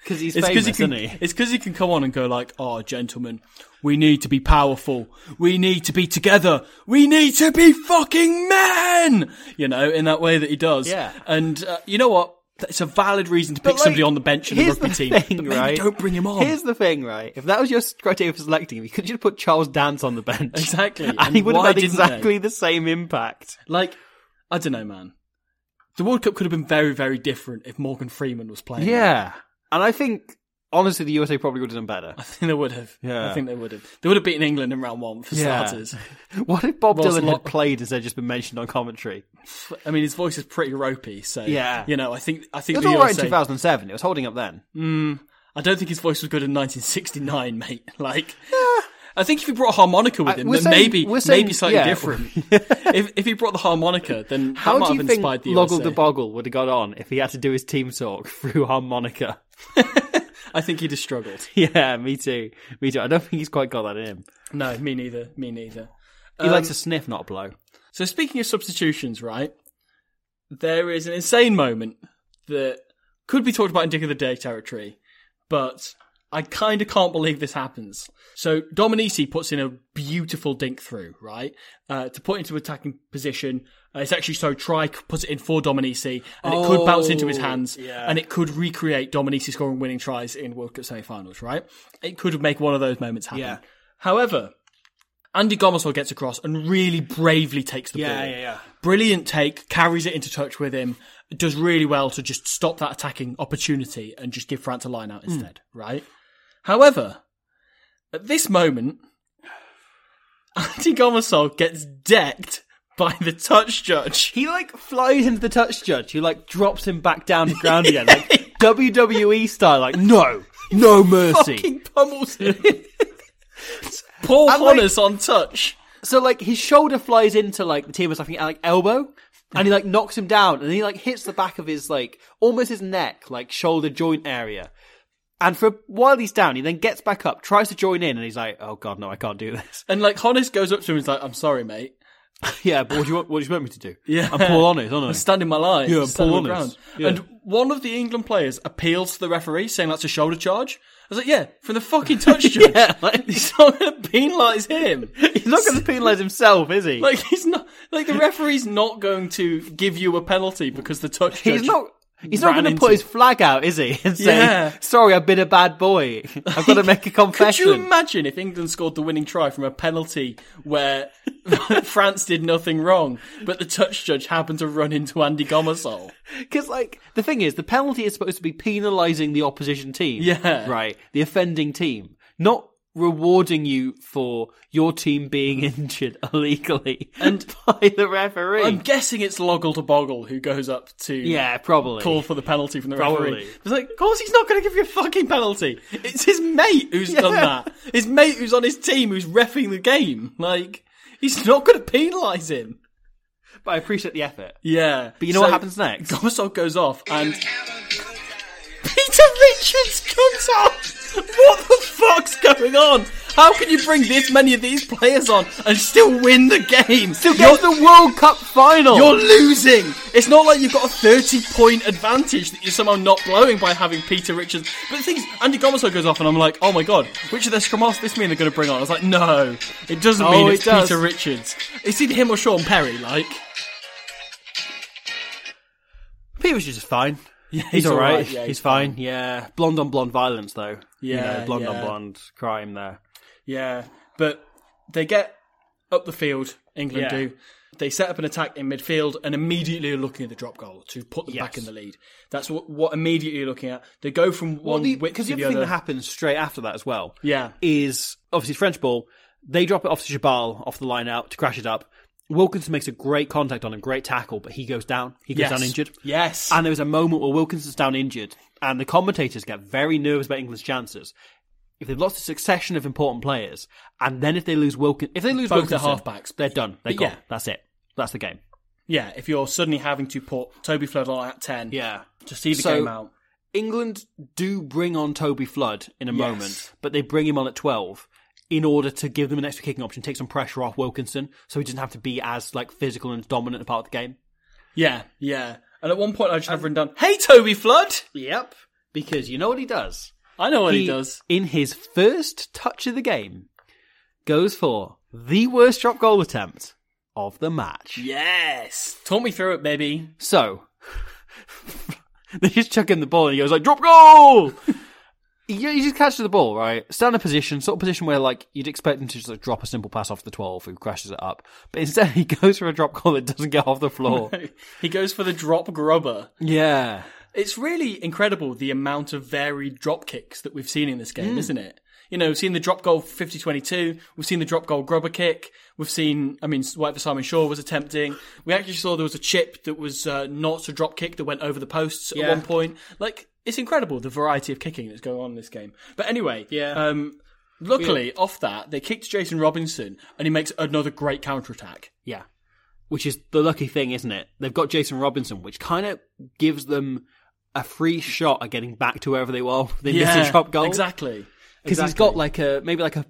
Because he's It's famous, he can, isn't he? It's because he can come on and go like, "Oh, gentlemen, we need to be powerful. We need to be together. We need to be fucking men." You know, in that way that he does. Yeah. And you know what? It's a valid reason to pick somebody on the bench in the here's rugby the team. thing, But maybe right? don't bring him on. Here's the thing, right? If that was your criteria for selecting him, you could just put Charles Dance on the bench. Exactly. And he would have why had didn't exactly the same impact. Like, I don't know, man. The World Cup could have been very, very different if Morgan Freeman was playing. Yeah. And I think, honestly, the USA probably would have done better. I think they would have. Yeah. I think they would have. They would have beaten England in round one, for starters. What if Bob Well, Dylan it's had played instead of just been mentioned on commentary? I mean, his voice is pretty ropey, so Yeah. you know, I think It the was alright in USA. 2007. It was holding up then. I don't think his voice was good in 1969, mate. Like, I think if he brought a harmonica with him, we're then saying- we're saying- maybe slightly yeah. different. if he brought the harmonica, then How that might do have you think inspired the Loggle USA. the Boggle would have got on if he had to do his team talk through harmonica? I think he'd have struggled. Yeah, me too. Me too. I don't think he's quite got that in him. No, me neither. Me neither. He likes to sniff, not blow. So speaking of substitutions, right? There is an insane moment that could be talked about in Dick of the Day territory, but I kind of can't believe this happens. So Dominici puts in a beautiful dink through, right? To put into attacking position. It's actually so Try puts it in for Dominici, and it could bounce into his hands, and it could recreate Dominici scoring winning tries in World Cup semi-finals, right? It could make one of those moments happen. Yeah. However, Andy Gomersall gets across and really bravely takes the ball. Brilliant take, carries it into touch with him, does really well to just stop that attacking opportunity and just give France a line out instead, right? However, at this moment, Andy Gomersall gets decked by the touch judge. He flies into the touch judge, who drops him back down to the ground again, like WWE style, no mercy. Fucking pummels him. Paul And, Honors on touch. So his shoulder flies into the team was elbow, and he knocks him down, and he hits the back of his almost his neck, shoulder joint area. And for a while he's down, he then gets back up, tries to join in, and he's like, "Oh God, no, I can't do this." And Honors goes up to him and is like, "I'm sorry, mate. Yeah, but what do you want me to do? Yeah. I'm Paul Honors, aren't I? I'm standing my line. Yeah, I'm Standing Paul my Honors. ground." Yeah. And one of the England players appeals to the referee, saying that's a shoulder charge. I was like, yeah, from the fucking touch judge. Yeah, He's not going to penalise him. He's not going to penalise himself, is he? He's not, the referee's not going to give you a penalty because the touch judge. He's not going to put his flag out, is he? And say, Yeah. "Sorry, I've been a bad boy. I've got to make a confession." Could you imagine if England scored the winning try from a penalty where France did nothing wrong, but the touch judge happened to run into Andy Gomersall? Because, the thing is, the penalty is supposed to be penalising the opposition team. Yeah. Right? The offending team. Not rewarding you for your team being injured illegally and by the referee. I'm guessing it's Loggle to Boggle who goes up to Yeah, probably. call for the penalty from the Probably. referee. It's of course he's not going to give you a fucking penalty. It's his mate who's done that. His mate who's on his team who's reffing the game. He's not going to penalise him. But I appreciate the effort. Yeah. But you know what happens next? Gomersall goes off and Peter Richards comes off. What the fuck's going on? How can you bring this many of these players on and still win the game? Still get to the World Cup final! You're losing! It's not like you've got a 30-point advantage that you're somehow not blowing by having Peter Richards. But the thing is, Andy Gomersall goes off and I'm like, oh my god, which of their scrum halves does this mean they're going to bring on? I was like, no, it doesn't mean it's it does. Peter Richards. It's either him or Sean Perry, Peter Richards is fine. Yeah, He's alright. Yeah, he's fine. Yeah. Blonde on blonde violence, though. Yeah, blonde on yeah. blonde crime there. Yeah, but they get up the field, England Yeah. do. They set up an attack in midfield and immediately are looking at the drop goal to put them Yes. back in the lead. That's what immediately you're looking at. They go from one width Because to the the other thing other. that happens straight after that as well Yeah. is, obviously, French ball. They drop it off to Jabal off the line out to crash it up. Wilkinson makes a great contact on him, great tackle, but he goes down. He goes Yes. down injured. Yes. And there was a moment where Wilkinson's down injured, and the commentators get very nervous about England's chances. If they've lost a succession of important players, and then if they lose Both the Wilkinson, halfbacks. they're done. They're But gone. yeah. That's it. That's the game. Yeah, if you're suddenly having to put Toby Flood on at 10 to see the So, game out. England do bring on Toby Flood in a Yes. moment, but they bring him on at 12 in order to give them an extra kicking option, take some pressure off Wilkinson, so he doesn't have to be as physical and dominant a part of the game. Yeah, yeah. And at one point I just have written down, hey Toby Flood! Yep. Because you know what he does? I know what he does. In his first touch of the game, goes for the worst drop goal attempt of the match. Yes. Talk me through it, baby. So, they just chuck in the ball and he goes like, drop goal! he just catches the ball, right? Stand in a position, sort of position where like you'd expect him to just like drop a simple pass off the 12 who crashes it up. But instead he goes for a drop goal that doesn't get off the floor. He goes for the drop grubber. Yeah. It's really incredible the amount of varied drop kicks that we've seen in this game, isn't it? You know, we've seen the drop goal 50-22, we've seen the drop goal grubber kick, we've seen, whatever Simon Shaw was attempting. We actually saw there was a chip that was not a drop kick that went over the posts at one point. Like, it's incredible the variety of kicking that's going on in this game. But anyway, luckily, off that, they kicked Jason Robinson and he makes another great counterattack. Yeah. Which is the lucky thing, isn't it? They've got Jason Robinson, which kind of gives them a free shot at getting back to wherever they were. They missed a drop goal. Exactly. Because he's got maybe a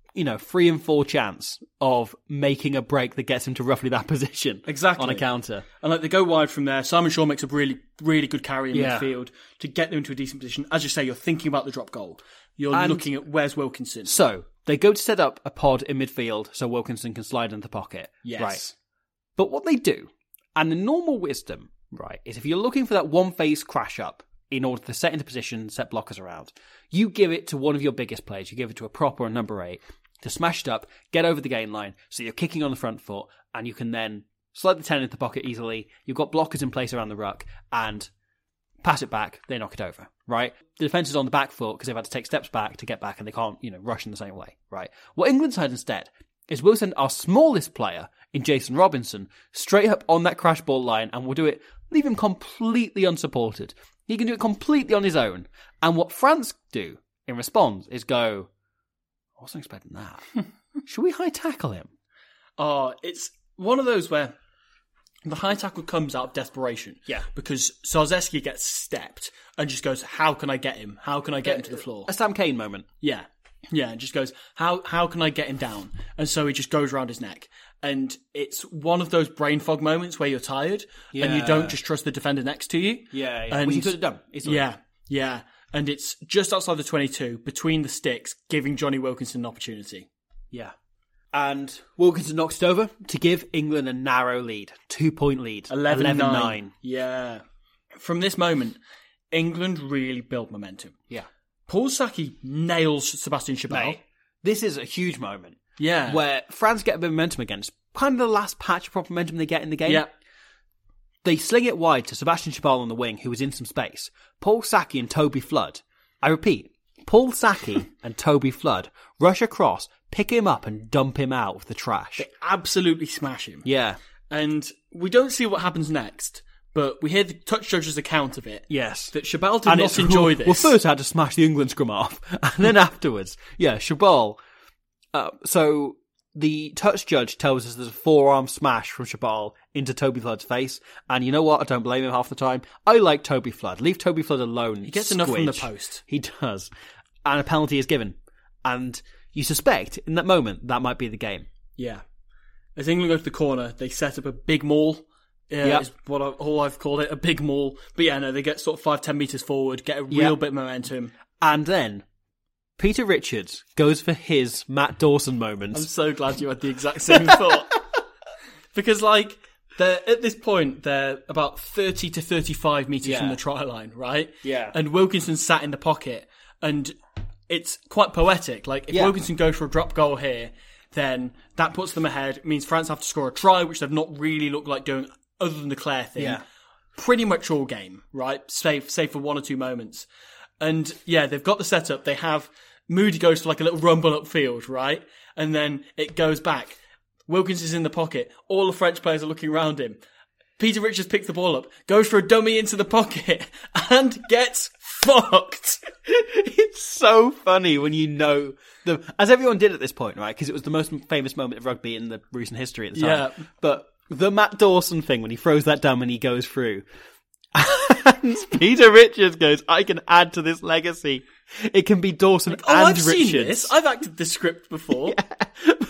3 in 4 chance of making a break that gets him to roughly that position. Exactly. On a counter. And they go wide from there. Simon Shaw makes a really, really good carry in midfield to get them into a decent position. As you say, you're thinking about the drop goal. You're looking at where's Wilkinson. So, they go to set up a pod in midfield so Wilkinson can slide into the pocket. Yes. Right. But what they do, and the normal wisdom, right, is if you're looking for that one-phase crash up in order to set into position, set blockers around, you give it to one of your biggest players. You give it to a prop or a number 8 to smash it up, get over the gain line, so you're kicking on the front foot, and you can then slide the 10 into the pocket easily. You've got blockers in place around the ruck, and pass it back, they knock it over, right? The defence is on the back foot because they've had to take steps back to get back, and they can't, rush in the same way, right? What England's had instead is we'll send our smallest player in Jason Robinson straight up on that crash ball line, and we'll do it, leave him completely unsupported. He can do it completely on his own. And what France do in response is go, I wasn't expecting that. Should we high tackle him? Oh, it's one of those where the high tackle comes out of desperation. Yeah. Because Sarzeski gets stepped and just goes, how can I get him? How can I get him to the floor? A Sam Cane moment. Yeah. Yeah, and just goes, how can I get him down? And so he just goes around his neck. And it's one of those brain fog moments where you're tired and you don't just trust the defender next to you. Yeah. And which he could have done. Yeah. And it's just outside the 22, between the sticks, giving Johnny Wilkinson an opportunity. Yeah. And Wilkinson knocks it over to give England a narrow lead. 2-point lead. 11-9. Yeah. From this moment, England really built momentum. Yeah. Paul Saki nails Sebastian Chabal. Mate, this is a huge moment. Yeah. Where France get a bit of momentum against. Kind of the last patch of proper momentum they get in the game. Yeah. They sling it wide to Sebastian Chabal on the wing, who was in some space. Paul Saki and Toby Flood. I repeat, Paul Saki and Toby Flood rush across, pick him up and dump him out of the trash. They absolutely smash him. Yeah. And we don't see what happens next, but we hear the touch judge's account of it. Yes. That Chabal did not enjoy this. Well, first I had to smash the England scrum off, and then afterwards, Chabal. So the touch judge tells us there's a forearm smash from Chabal into Toby Flood's face, and you know what? I don't blame him half the time. I like Toby Flood. Leave Toby Flood alone. He gets enough from the post. He does. And a penalty is given. And you suspect, in that moment, that might be the game. Yeah. As England go to the corner, they set up a big maul. Is all I've called it, a big maul. But they get sort of 5-10 metres forward, get a real bit of momentum. And then Peter Richards goes for his Matt Dawson moment. I'm so glad you had the exact same thought. Because, at this point, they're about 30 to 35 metres from the try line, right? Yeah. And Wilkinson sat in the pocket, and it's quite poetic. If Wilkinson goes for a drop goal here, then that puts them ahead. It means France have to score a try, which they've not really looked like doing other than the Clare thing. Pretty much all game, right? Save for one or two moments. And, they've got the setup. They have Moody goes for a little rumble upfield, right? And then it goes back. Wilkinson's in the pocket. All the French players are looking around him. Peter Richards picks the ball up, goes for a dummy into the pocket, and gets fucked. It's so funny when you know as everyone did at this point, right? Because it was the most famous moment of rugby in the recent history at the time. Yeah. But the Matt Dawson thing, when he throws that down and he goes through, and Peter Richards goes, I can add to this legacy. It can be Dawson and I've Richards. seen this. I've acted this script before. But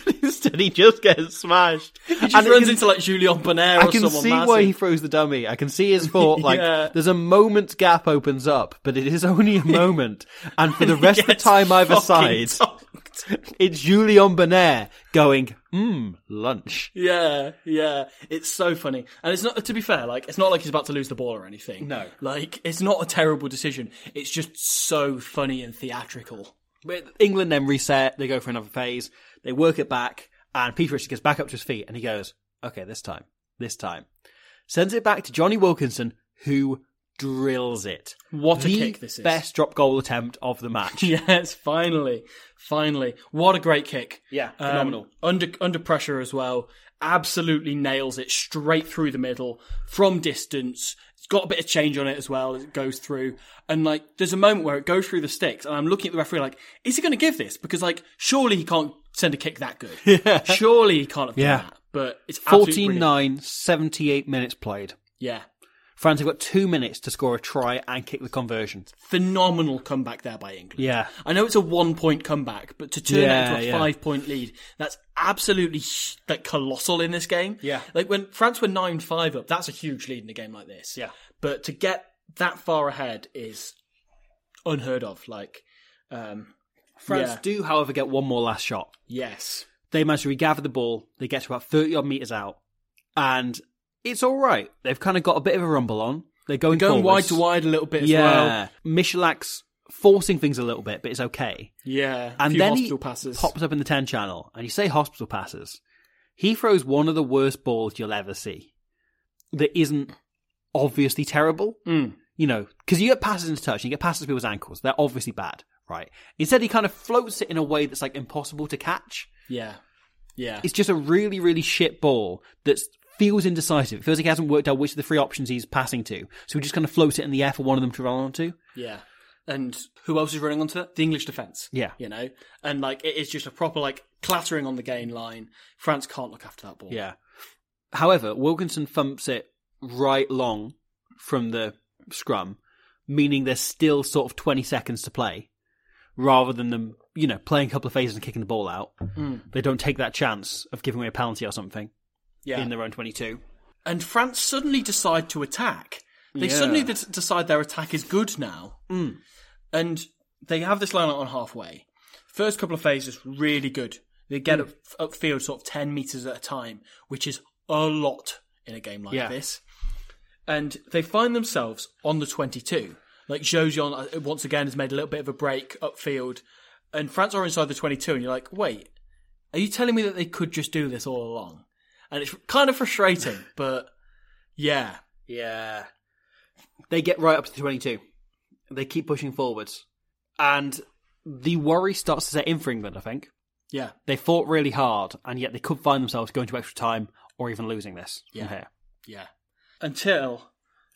and he just gets smashed. He just runs into like Julian Bonner or I can someone see massive. why he throws the dummy. I can see his foot. Like, Yeah. there's a moment's gap opens up, but it is only a moment. And for the He rest of the gets time either fucking side, tonked. it's Julian Bonner going, lunch. Yeah. It's so funny. And it's not, to be fair, like, it's not like he's about to lose the ball or anything. No. Like, it's not a terrible decision. It's just so funny and theatrical. But England then reset, they go for another phase, they work it back, and Peter Richards gets back up to his feet, and he goes, okay, this time. Sends it back to Johnny Wilkinson, who drills it. What a The kick this is. best drop goal attempt of the match. Yes, finally. What a great kick. Yeah, phenomenal. Under pressure as well. Absolutely nails it straight through the middle from distance. It's got a bit of change on it as well as it goes through. And like, there's a moment where it goes through the sticks and I'm looking at the referee like, is he going to give this? Because like, surely he can't send a kick that good. Yeah. Surely he can't have done that. But it's absolutely brilliant. 14-9, 78 minutes played. Yeah. France have got 2 minutes to score a try and kick the conversion. Phenomenal comeback there by England. Yeah. I know it's a 1-point comeback, but to turn it into a 5-point lead, that's absolutely like colossal in this game. Yeah. Like when France were 9-5 up, that's a huge lead in a game like this. Yeah. But to get that far ahead is unheard of. Like, France do, however, get one more last shot. Yes. They manage to regather the ball. They get to about 30-odd metres out. And it's all right. They've kind of got a bit of a rumble on. They're going wide forwards. to wide a little bit as well. Yeah. Michalak's forcing things a little bit, but it's okay. Yeah. And few then hospital he passes. pops up in the 10 channel, and you say hospital passes. He throws one of the worst balls you'll ever see. That isn't obviously terrible. You know, because you get passes into touch, and you get passes to people's ankles. They're obviously bad, right? Instead, he kind of floats it in a way that's like impossible to catch. Yeah. It's just a really, really shit ball that feels indecisive. It feels like he hasn't worked out which of the three options he's passing to. So he just kind of floats it in the air for one of them to run onto. Yeah. And who else is running onto it? The English defence. Yeah. You know? And like, it is just a proper like clattering on the gain line. France can't look after that ball. Yeah. However, Wilkinson thumps it right long from the scrum, meaning there's still sort of 20 seconds to play, rather than them, you know, playing a couple of phases and kicking the ball out. They don't take that chance of giving away a penalty or something in their own 22. And France suddenly decide to attack. They suddenly decide their attack is good now. And they have this line out on halfway. First couple of phases, really good. They get upfield sort of 10 metres at a time, which is a lot in a game like this. And they find themselves on the 22. Like, Josion, once again, has made a little bit of a break upfield. And France are inside the 22, and you're like, wait, are you telling me that they could just do this all along? And it's kind of frustrating, but yeah. Yeah. They get right up to the 22. They keep pushing forwards. And the worry starts to set in for England, I think. Yeah. They fought really hard, and yet they could find themselves going to extra time or even losing this from here. Yeah. Until...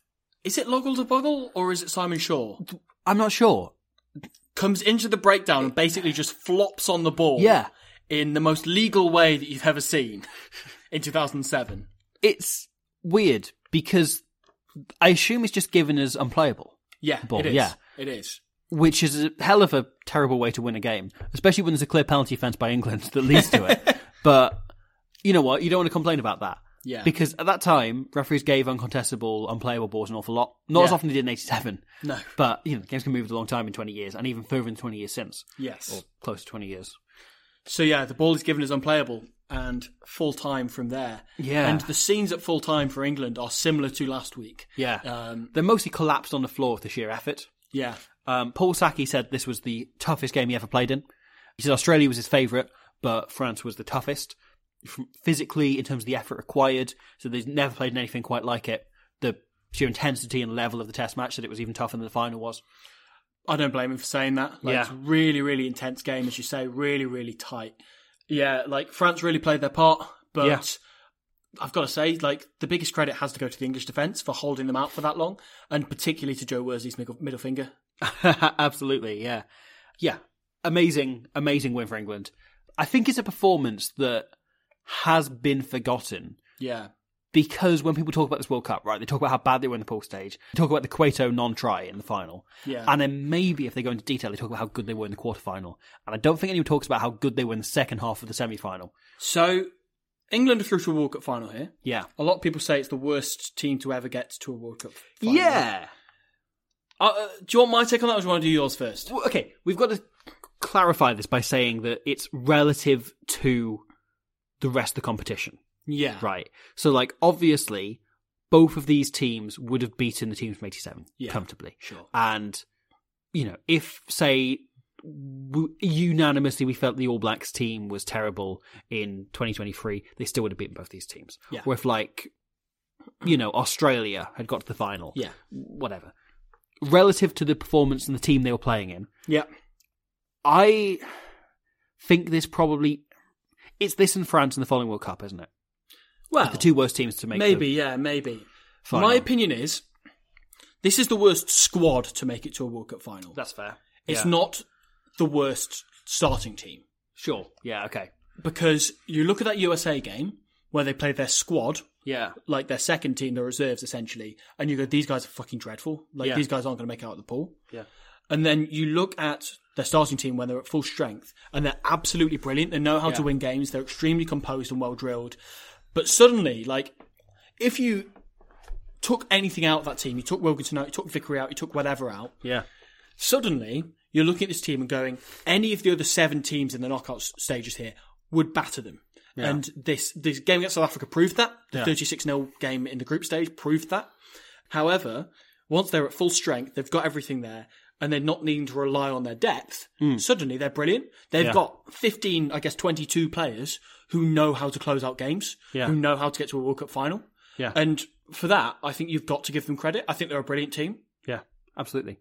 Is it Loggle to Boggle, or is it Simon Shaw? I'm not sure. Comes into the breakdown and basically just flops on the ball. Yeah. In the most legal way that you've ever seen in 2007. It's weird, because I assume it's just given as unplayable. Yeah, ball. it is. Yeah. It is. Which is a hell of a terrible way to win a game, especially when there's a clear penalty offence by England that leads to it. But you know what? You don't want to complain about that. Yeah. Because at that time, referees gave uncontestable, unplayable balls an awful lot. Not as often as they did in 87. No. But, you know, games can move a long time in 20 years, and even further in 20 years since. Yes. Or close to 20 years. So yeah, the ball is given as unplayable and full time from there. Yeah. And the scenes at full time for England are similar to last week. Yeah. They're mostly collapsed on the floor with the sheer effort. Yeah. Paul Saki said this was the toughest game he ever played in. He said Australia was his favourite, but France was the toughest. Physically, in terms of the effort required, so they've never played anything quite like it. The sheer intensity and level of the test match, that it was even tougher than the final was. I don't blame him for saying that. Like, it's a really, really intense game, as you say, really, really tight. Yeah, like, France really played their part, but I've got to say, like, the biggest credit has to go to the English defence for holding them out for that long, and particularly to Joe Worsley's middle finger. Absolutely, yeah. Yeah, amazing win for England. I think it's a performance that has been forgotten. Yeah. because when people talk about this World Cup, right, they talk about how bad they were in the pool stage. They talk about the Cueto non-try in the final. Yeah. And then maybe if they go into detail, they talk about how good they were in the quarterfinal. And I don't think anyone talks about how good they were in the second half of the semi-final. So, England are through to a World Cup final here. Yeah. A lot of people say it's the worst team to ever get to a World Cup final. Yeah. Do you want my take on that, or do you want to do yours first? Well, okay, we've got to clarify this by saying that it's relative to the rest of the competition. Yeah. Right. So, like, obviously, both of these teams would have beaten the teams from 87 comfortably. Sure. And, you know, if, say, unanimously we felt the All Blacks team was terrible in 2023, they still would have beaten both these teams. Yeah. Or if, like, you know, Australia had got to the final. Yeah. Whatever. Relative to the performance and the team they were playing in. Yeah. I think this probably... It's this and France in the following World Cup, isn't it? Well, the two worst teams to make maybe. final. My opinion is, this is the worst squad to make it to a World Cup final. That's fair. It's not the worst starting team. Sure. Yeah, okay. Because you look at that USA game, where they played their squad, Yeah. like their second team, their reserves essentially, and you go, these guys are fucking dreadful. Like, Yeah. these guys aren't going to make it out of the pool. Yeah. And then you look at their starting team when they're at full strength, and they're absolutely brilliant. They know how to win games. They're extremely composed and well drilled. But suddenly, like, if you took anything out of that team, you took Wilkinson out, you took Vickery out, you took whatever out, Yeah. suddenly you're looking at this team and going, any of the other 7 teams in the knockout stages here would batter them. Yeah. And this game against South Africa proved that. The Yeah. 36-0 game in the group stage proved that. However, once they're at full strength, they've got everything there, and they're not needing to rely on their depth, suddenly they're brilliant. They've got 15, I guess 22 players who know how to close out games, who know how to get to a World Cup final. Yeah. And for that, I think you've got to give them credit. I think they're a brilliant team. Yeah, absolutely.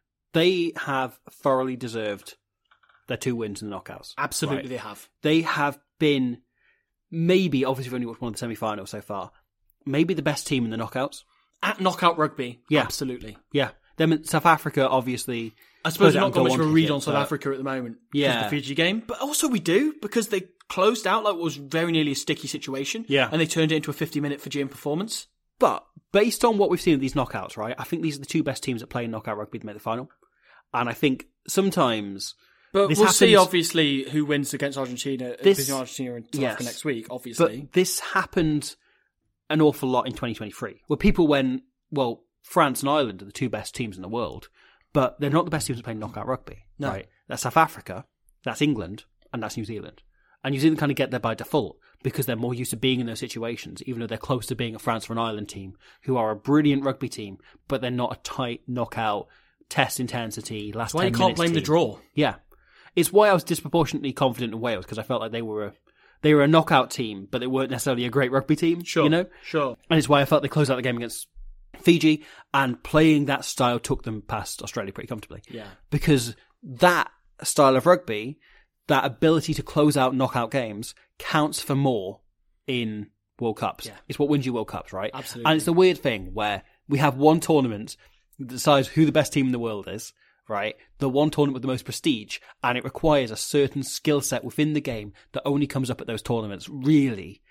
They have thoroughly deserved their 2 wins in the knockouts. Absolutely, Right. they have. They have been, maybe, obviously we've only watched one of the semi-finals so far, maybe the best team in the knockouts. At knockout rugby, Yeah. absolutely. Yeah. Them, South Africa, obviously... I suppose we've I'll not got go much of a on to read it, on South but- Africa at the moment because Yeah. of the Fiji game, but also we do because they closed out like what was very nearly a sticky situation, and they turned it into a 50-minute Fijian performance. But based on what we've seen of these knockouts, right, I think these are the 2 best teams that play in knockout rugby to make the final. And I think sometimes... But this we'll see, happens- obviously, who wins against Argentina, This- between Argentina and South yes. Africa next week, obviously. But this happened an awful lot in 2023, where people went, well, France and Ireland are the 2 best teams in the world, but they're not the best teams to play knockout rugby. No. Right? That's South Africa, that's England, and that's New Zealand. And New Zealand kind of get there by default because they're more used to being in those situations, even though they're close to being a France or an Ireland team, who are a brilliant rugby team, but they're not a tight knockout, test intensity, last 10 minutes That's why you can't blame the team. draw. Yeah. It's why I was disproportionately confident in Wales, because I felt like they were a knockout team, but they weren't necessarily a great rugby team. Sure, you know? sure. And it's why I felt they closed out the game against Fiji, and playing that style took them past Australia pretty comfortably. Yeah. Because that style of rugby, that ability to close out knockout games, counts for more in World Cups. Yeah. It's what wins you World Cups, right? Absolutely. And it's the weird thing where we have one tournament that decides who the best team in the world is, right? The one tournament with the most prestige, and it requires a certain skill set within the game that only comes up at those tournaments, really.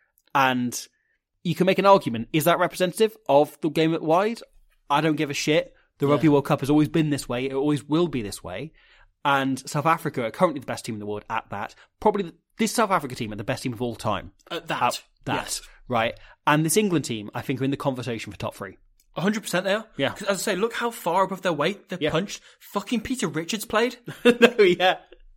And you can make an argument, is that representative of the game at wide? I don't give a shit. The Rugby World Cup has always been this way. It always will be this way. And South Africa are currently the best team in the world at that. Probably this South Africa team are the best team of all time. At that. Yes. Right? And this England team, I think, are in the conversation for top 3. 100% they are. Yeah. 'Cause as I say, look how far above their weight they've punched. Fucking Peter Richards played. No, yeah.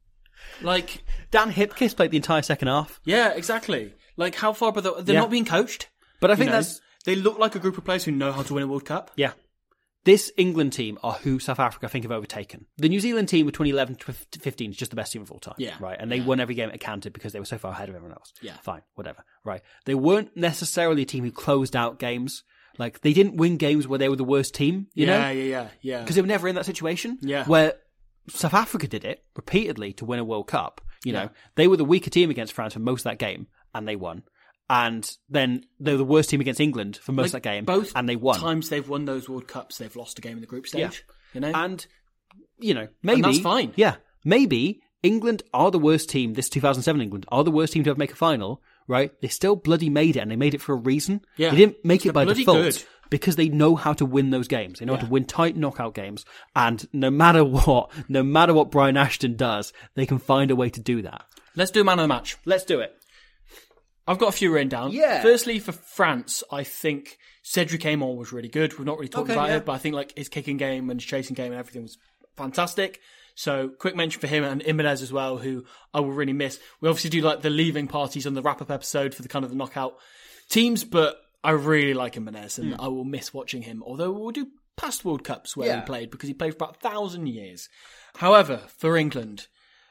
Like, Dan Hipkiss played the entire second half. yeah, exactly. Like, how far above they're Yeah. not being coached. But I You think know? that's... They look like a group of players who know how to win a World Cup. Yeah. This England team are who South Africa, I think, have overtaken. The New Zealand team of 2011 to 15 is just the best team of all time. Yeah. Right? And they won every game it counted because they were so far ahead of everyone else. Yeah. Fine. Whatever. Right. They weren't necessarily a team who closed out games. Like, they didn't win games where they were the worst team, you know? Yeah. Because they were never in that situation. Yeah. Where South Africa did it repeatedly to win a World Cup. You know, they were the weaker team against France for most of that game, and they won. And then they were the worst team against England for most of that game, both and they won. times they've won those World Cups, they've lost a game in the group stage. Yeah. You know? And, you know, maybe... that's fine. Yeah. Maybe England are the worst team, this 2007 England, are the worst team to ever make a final, right? They still bloody made it, and they made it for a reason. Yeah. They didn't make it They're by bloody default good. because they know how to win those games. They know how to win tight knockout games, and no matter what Brian Ashton does, they can find a way to do that. Let's do man of the match. Let's do it. I've got a few written down. Yeah. Firstly, for France, I think Cedric Amon was really good. We've not really talked about it, but I think like his kicking game and his chasing game and everything was fantastic. So quick mention for him and Imenez as well, who I will really miss. We obviously do like the leaving parties on the wrap-up episode for the kind of the knockout teams, but I really like Imenez and I will miss watching him. Although we'll do past World Cups where he played because he played for about 1,000 years. However, for England,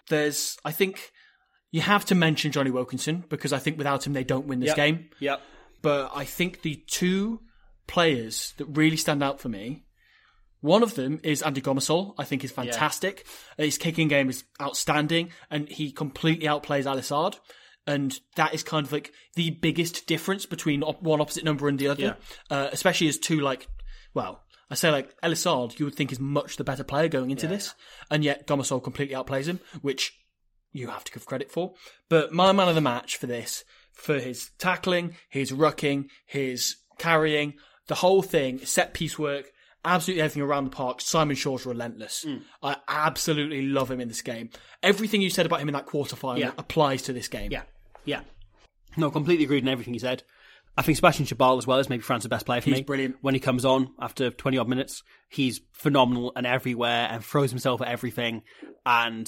I think you have to mention Johnny Wilkinson because I think without him they don't win this game. Yep. But I think the two players that really stand out for me, one of them is Andy Gomersall. I think is fantastic. His kicking game is outstanding, and he completely outplays Alissard. And that is kind of like the biggest difference between one opposite number and the other, especially as two I say like Alissard, you would think is much the better player going into this, and yet Gomersall completely outplays him, which you have to give credit for. But my man of the match for this, for his tackling, his rucking, his carrying, the whole thing, set piece work, absolutely everything around the park, Simon Shaw's relentless. I absolutely love him in this game. Everything you said about him in that quarterfinal applies to this game. Yeah. No, completely agreed on everything you said. I think Sebastian Chabal as well is maybe France's best player for me. He's brilliant. When he comes on after 20-odd minutes, he's phenomenal and everywhere and throws himself at everything and,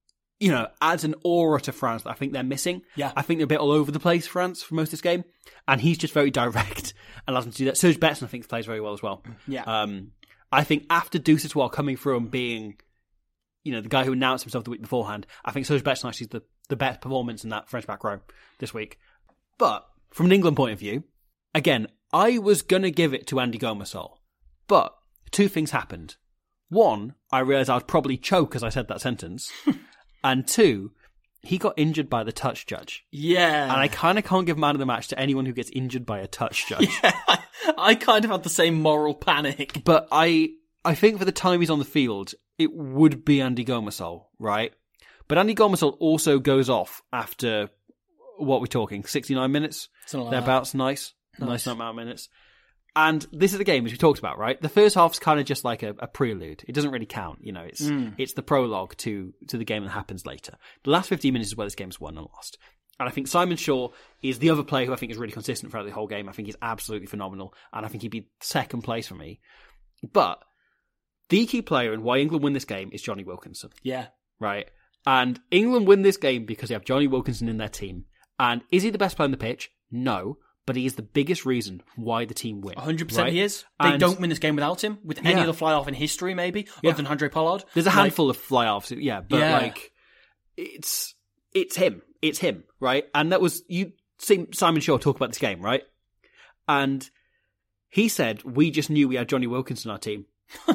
adds an aura to France that I think they're missing. Yeah. I think they're a bit all over the place, France, for most of this game. And he's just very direct and allows him to do that. Serge Betsen, I think, plays very well as well. Yeah. I think after Dusatois coming through and being, the guy who announced himself the week beforehand, I think Serge Betsen actually is the best performance in that French back row this week. But from an England point of view, again, I was going to give it to Andy Gomersall. But two things happened. One, I realised I would probably choke as I said that sentence. And two, he got injured by the touch judge. Yeah. And I kind of can't give man of the match to anyone who gets injured by a touch judge. Yeah, I kind of had the same moral panic. But I think for the time he's on the field, it would be Andy Gomersall, right? But Andy Gomersall also goes off after, what we're talking, 69 minutes? Something like Thereabouts, nice amount of minutes. And this is the game, as we talked about, right? The first half's kind of just like a prelude. It doesn't really count, it's the prologue to the game that happens later. The last 15 minutes is where this game's won and lost. And I think Simon Shaw is the other player who I think is really consistent throughout the whole game. I think he's absolutely phenomenal, and I think he'd be second place for me. But the key player and why England win this game is Johnny Wilkinson. Yeah. Right? And England win this game because they have Johnny Wilkinson in their team. And is he the best player on the pitch? No. But he is the biggest reason why the team win. 100% right? he is. They don't win this game without him, with any other fly-off in history, maybe, other than Andre Pollard. There's a handful of fly-offs, but it's him. It's him, right? And that was, you see Simon Shaw talk about this game, right? And he said, we just knew we had Johnny Wilkinson on our team.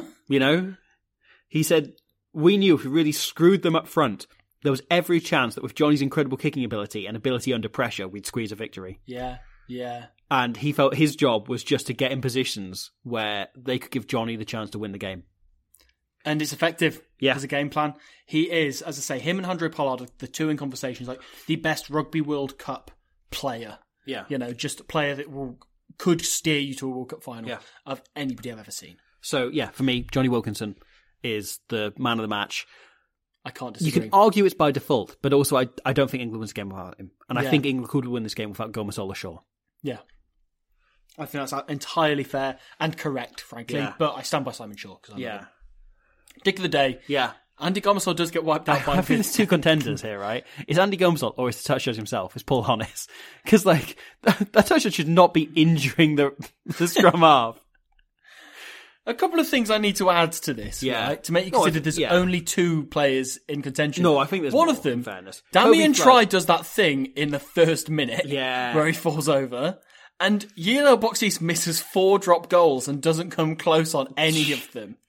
He said, we knew if we really screwed them up front, there was every chance that with Johnny's incredible kicking ability and ability under pressure, we'd squeeze a victory. Yeah. And he felt his job was just to get in positions where they could give Johnny the chance to win the game. And it's effective as a game plan. He is, as I say, him and Andre Pollard are the two in conversations, like the best Rugby World Cup player. Yeah. Just a player that could steer you to a World Cup final of anybody I've ever seen. So, for me, Johnny Wilkinson is the man of the match. I can't disagree. You can argue it's by default, but also I don't think England wins the game without him. And I think England could win this game without Gomersall or Shaw. Yeah. I think that's entirely fair and correct, frankly. Yeah. But I stand by Simon Shaw. Dick of the day. Yeah. Andy Gomersall does get wiped out by I think there's two contenders here, right? It's Andy Gomersall or it's the touch judge himself. It's Paul Honnis. Because, that touch judge should not be injuring the scrum half. A couple of things I need to add to this, right? To make you consider there's only two players in contention. No, I think there's one more, of them. In fairness. Damien Try does that thing in the first minute, where he falls over, and Yelo Boxis misses 4 drop goals and doesn't come close on any of them.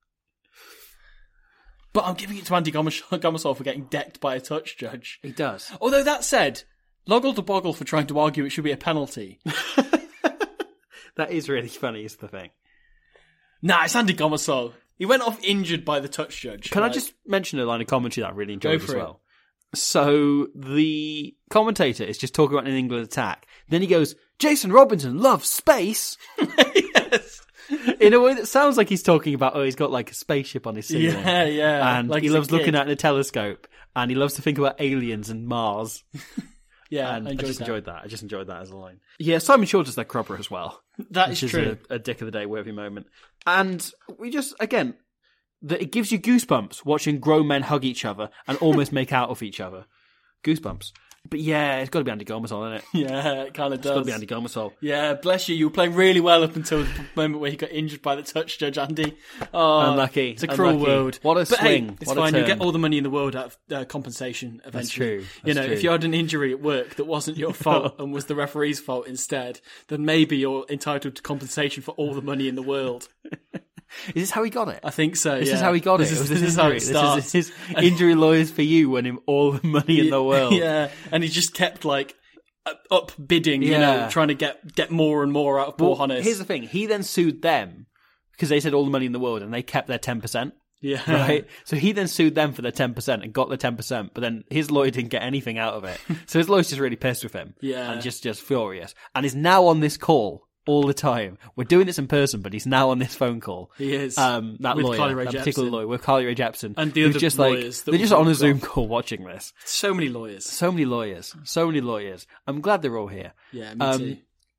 But I'm giving it to Andy Gomersall for getting decked by a touch judge. He does. Although that said, Loggle to Boggle for trying to argue it should be a penalty. That is really funny, is the thing. Nah, it's Andy Gomersall. He went off injured by the touch judge. Can I just mention a line of commentary that I really enjoyed as well? So the commentator is just talking about an England attack. Then he goes, Jason Robinson loves space. Yes. In a way that sounds like he's talking about, he's got like a spaceship on his ceiling. Yeah. And Like he he's a loves looking kid. at the telescope. And he loves to think about aliens and Mars. Yeah, And I just that. enjoyed that. I just enjoyed that as a line. Yeah, Simon Shaw does that crupper as well. That which is true. a dick of the day worthy moment. And we just, again, it gives you goosebumps watching grown men hug each other and almost make out of each other. Goosebumps. But yeah, it's got to be Andy Gomasol, isn't it? Yeah, it kind of does. It's got to be Andy Gomasol. Yeah, bless you. You were playing really well up until the moment where you got injured by the touch judge, Andy. Oh, Unlucky. It's a cruel Unlucky. world. What a but swing. Hey, it's What a fine. You'll turn. get all the money in the world out of compensation eventually. That's true. You know, That's if true. you had an injury at work that wasn't your fault and was the referee's fault instead, then maybe you're entitled to compensation for all the money in the world. Is this how he got it? I think so. This yeah. is how he got This it. is- It was this is how injury. it starts. This is his injury lawyers for you won him all the money in the world. Yeah, and he just kept like up bidding, you Yeah. know, trying to get more and more out of poor Well, Hannes. here's the thing. He then sued them because they said all the money in the world and they kept their 10%. Yeah. Right? So he then sued them for their 10% and got the 10%, but then his lawyer didn't get anything out of it. So his lawyer's just really pissed with him. Yeah. And just furious. And is now on this call all the time. We're doing this in person, but he's now on this phone call. He is. That With lawyer, Carly Rae that particular Jepsen. lawyer, with Carly Rae Jepsen. And the who's other just lawyers that they're we've just on a got. Zoom call watching this. So many lawyers. So many lawyers. So many lawyers. I'm glad they're all here. Yeah, me too.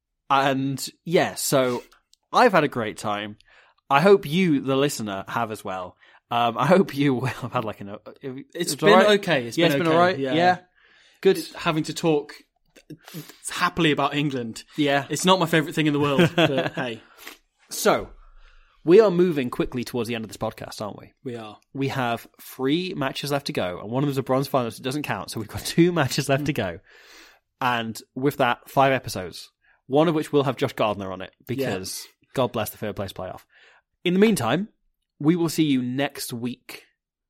And yeah, so I've had a great time. I hope you, the listener, have as well. I hope you have had like It's all been right? okay. It's been okay. all right. Yeah. Good. Having to talk happily about England. Yeah. It's not my favourite thing in the world, but hey, So we are moving quickly towards the end of this podcast, aren't we? we are. We have 3 matches left to go, and one of them is a bronze finalist. So it doesn't count. So we've got 2 matches left to go, and with that, 5 episodes. One of which will have Josh Gardner on it because God bless the third place playoff. In the meantime, we will see you next week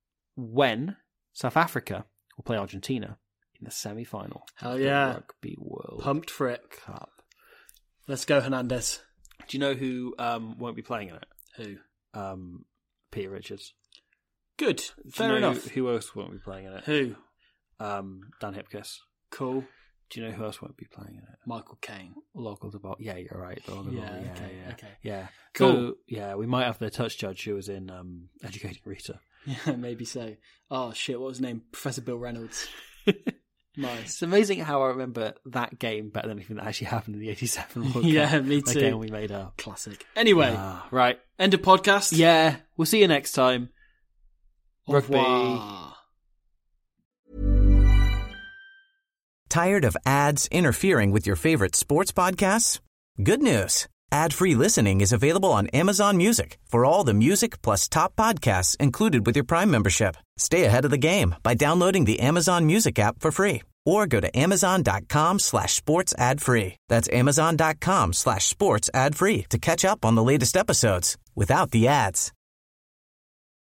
when South Africa will play Argentina in the semi-final. Hell of the yeah. Rugby World Pumped for it. Cup. Let's go, Hernandez. Do you know who won't be playing in it? Who? Peter Richards. Good. Do you Fair know enough. Who else won't be playing in it? Who? Dan Hipkiss. Cool. Do you know who else won't be playing in it? Michael Caine. Local to Yeah, you're right. Local Yeah, to okay. Yeah. Cool. So, yeah, we might have the touch judge who was in Educating Rita. Yeah, maybe so. Oh shit! What was his name? Professor Bill Reynolds. Nice. It's amazing how I remember that game better than anything that actually happened in the 87 World Cup. Yeah, me That too. game we made up. Classic. Anyway, Right. end of podcast. Yeah, we'll see you next time. Au revoir. Tired of ads interfering with your favorite sports podcasts? Good news. Ad-free listening is available on Amazon Music for all the music plus top podcasts included with your Prime membership. Stay ahead of the game by downloading the Amazon Music app for free or go to amazon.com/sports ad free. That's amazon.com/sports ad free to catch up on the latest episodes without the ads.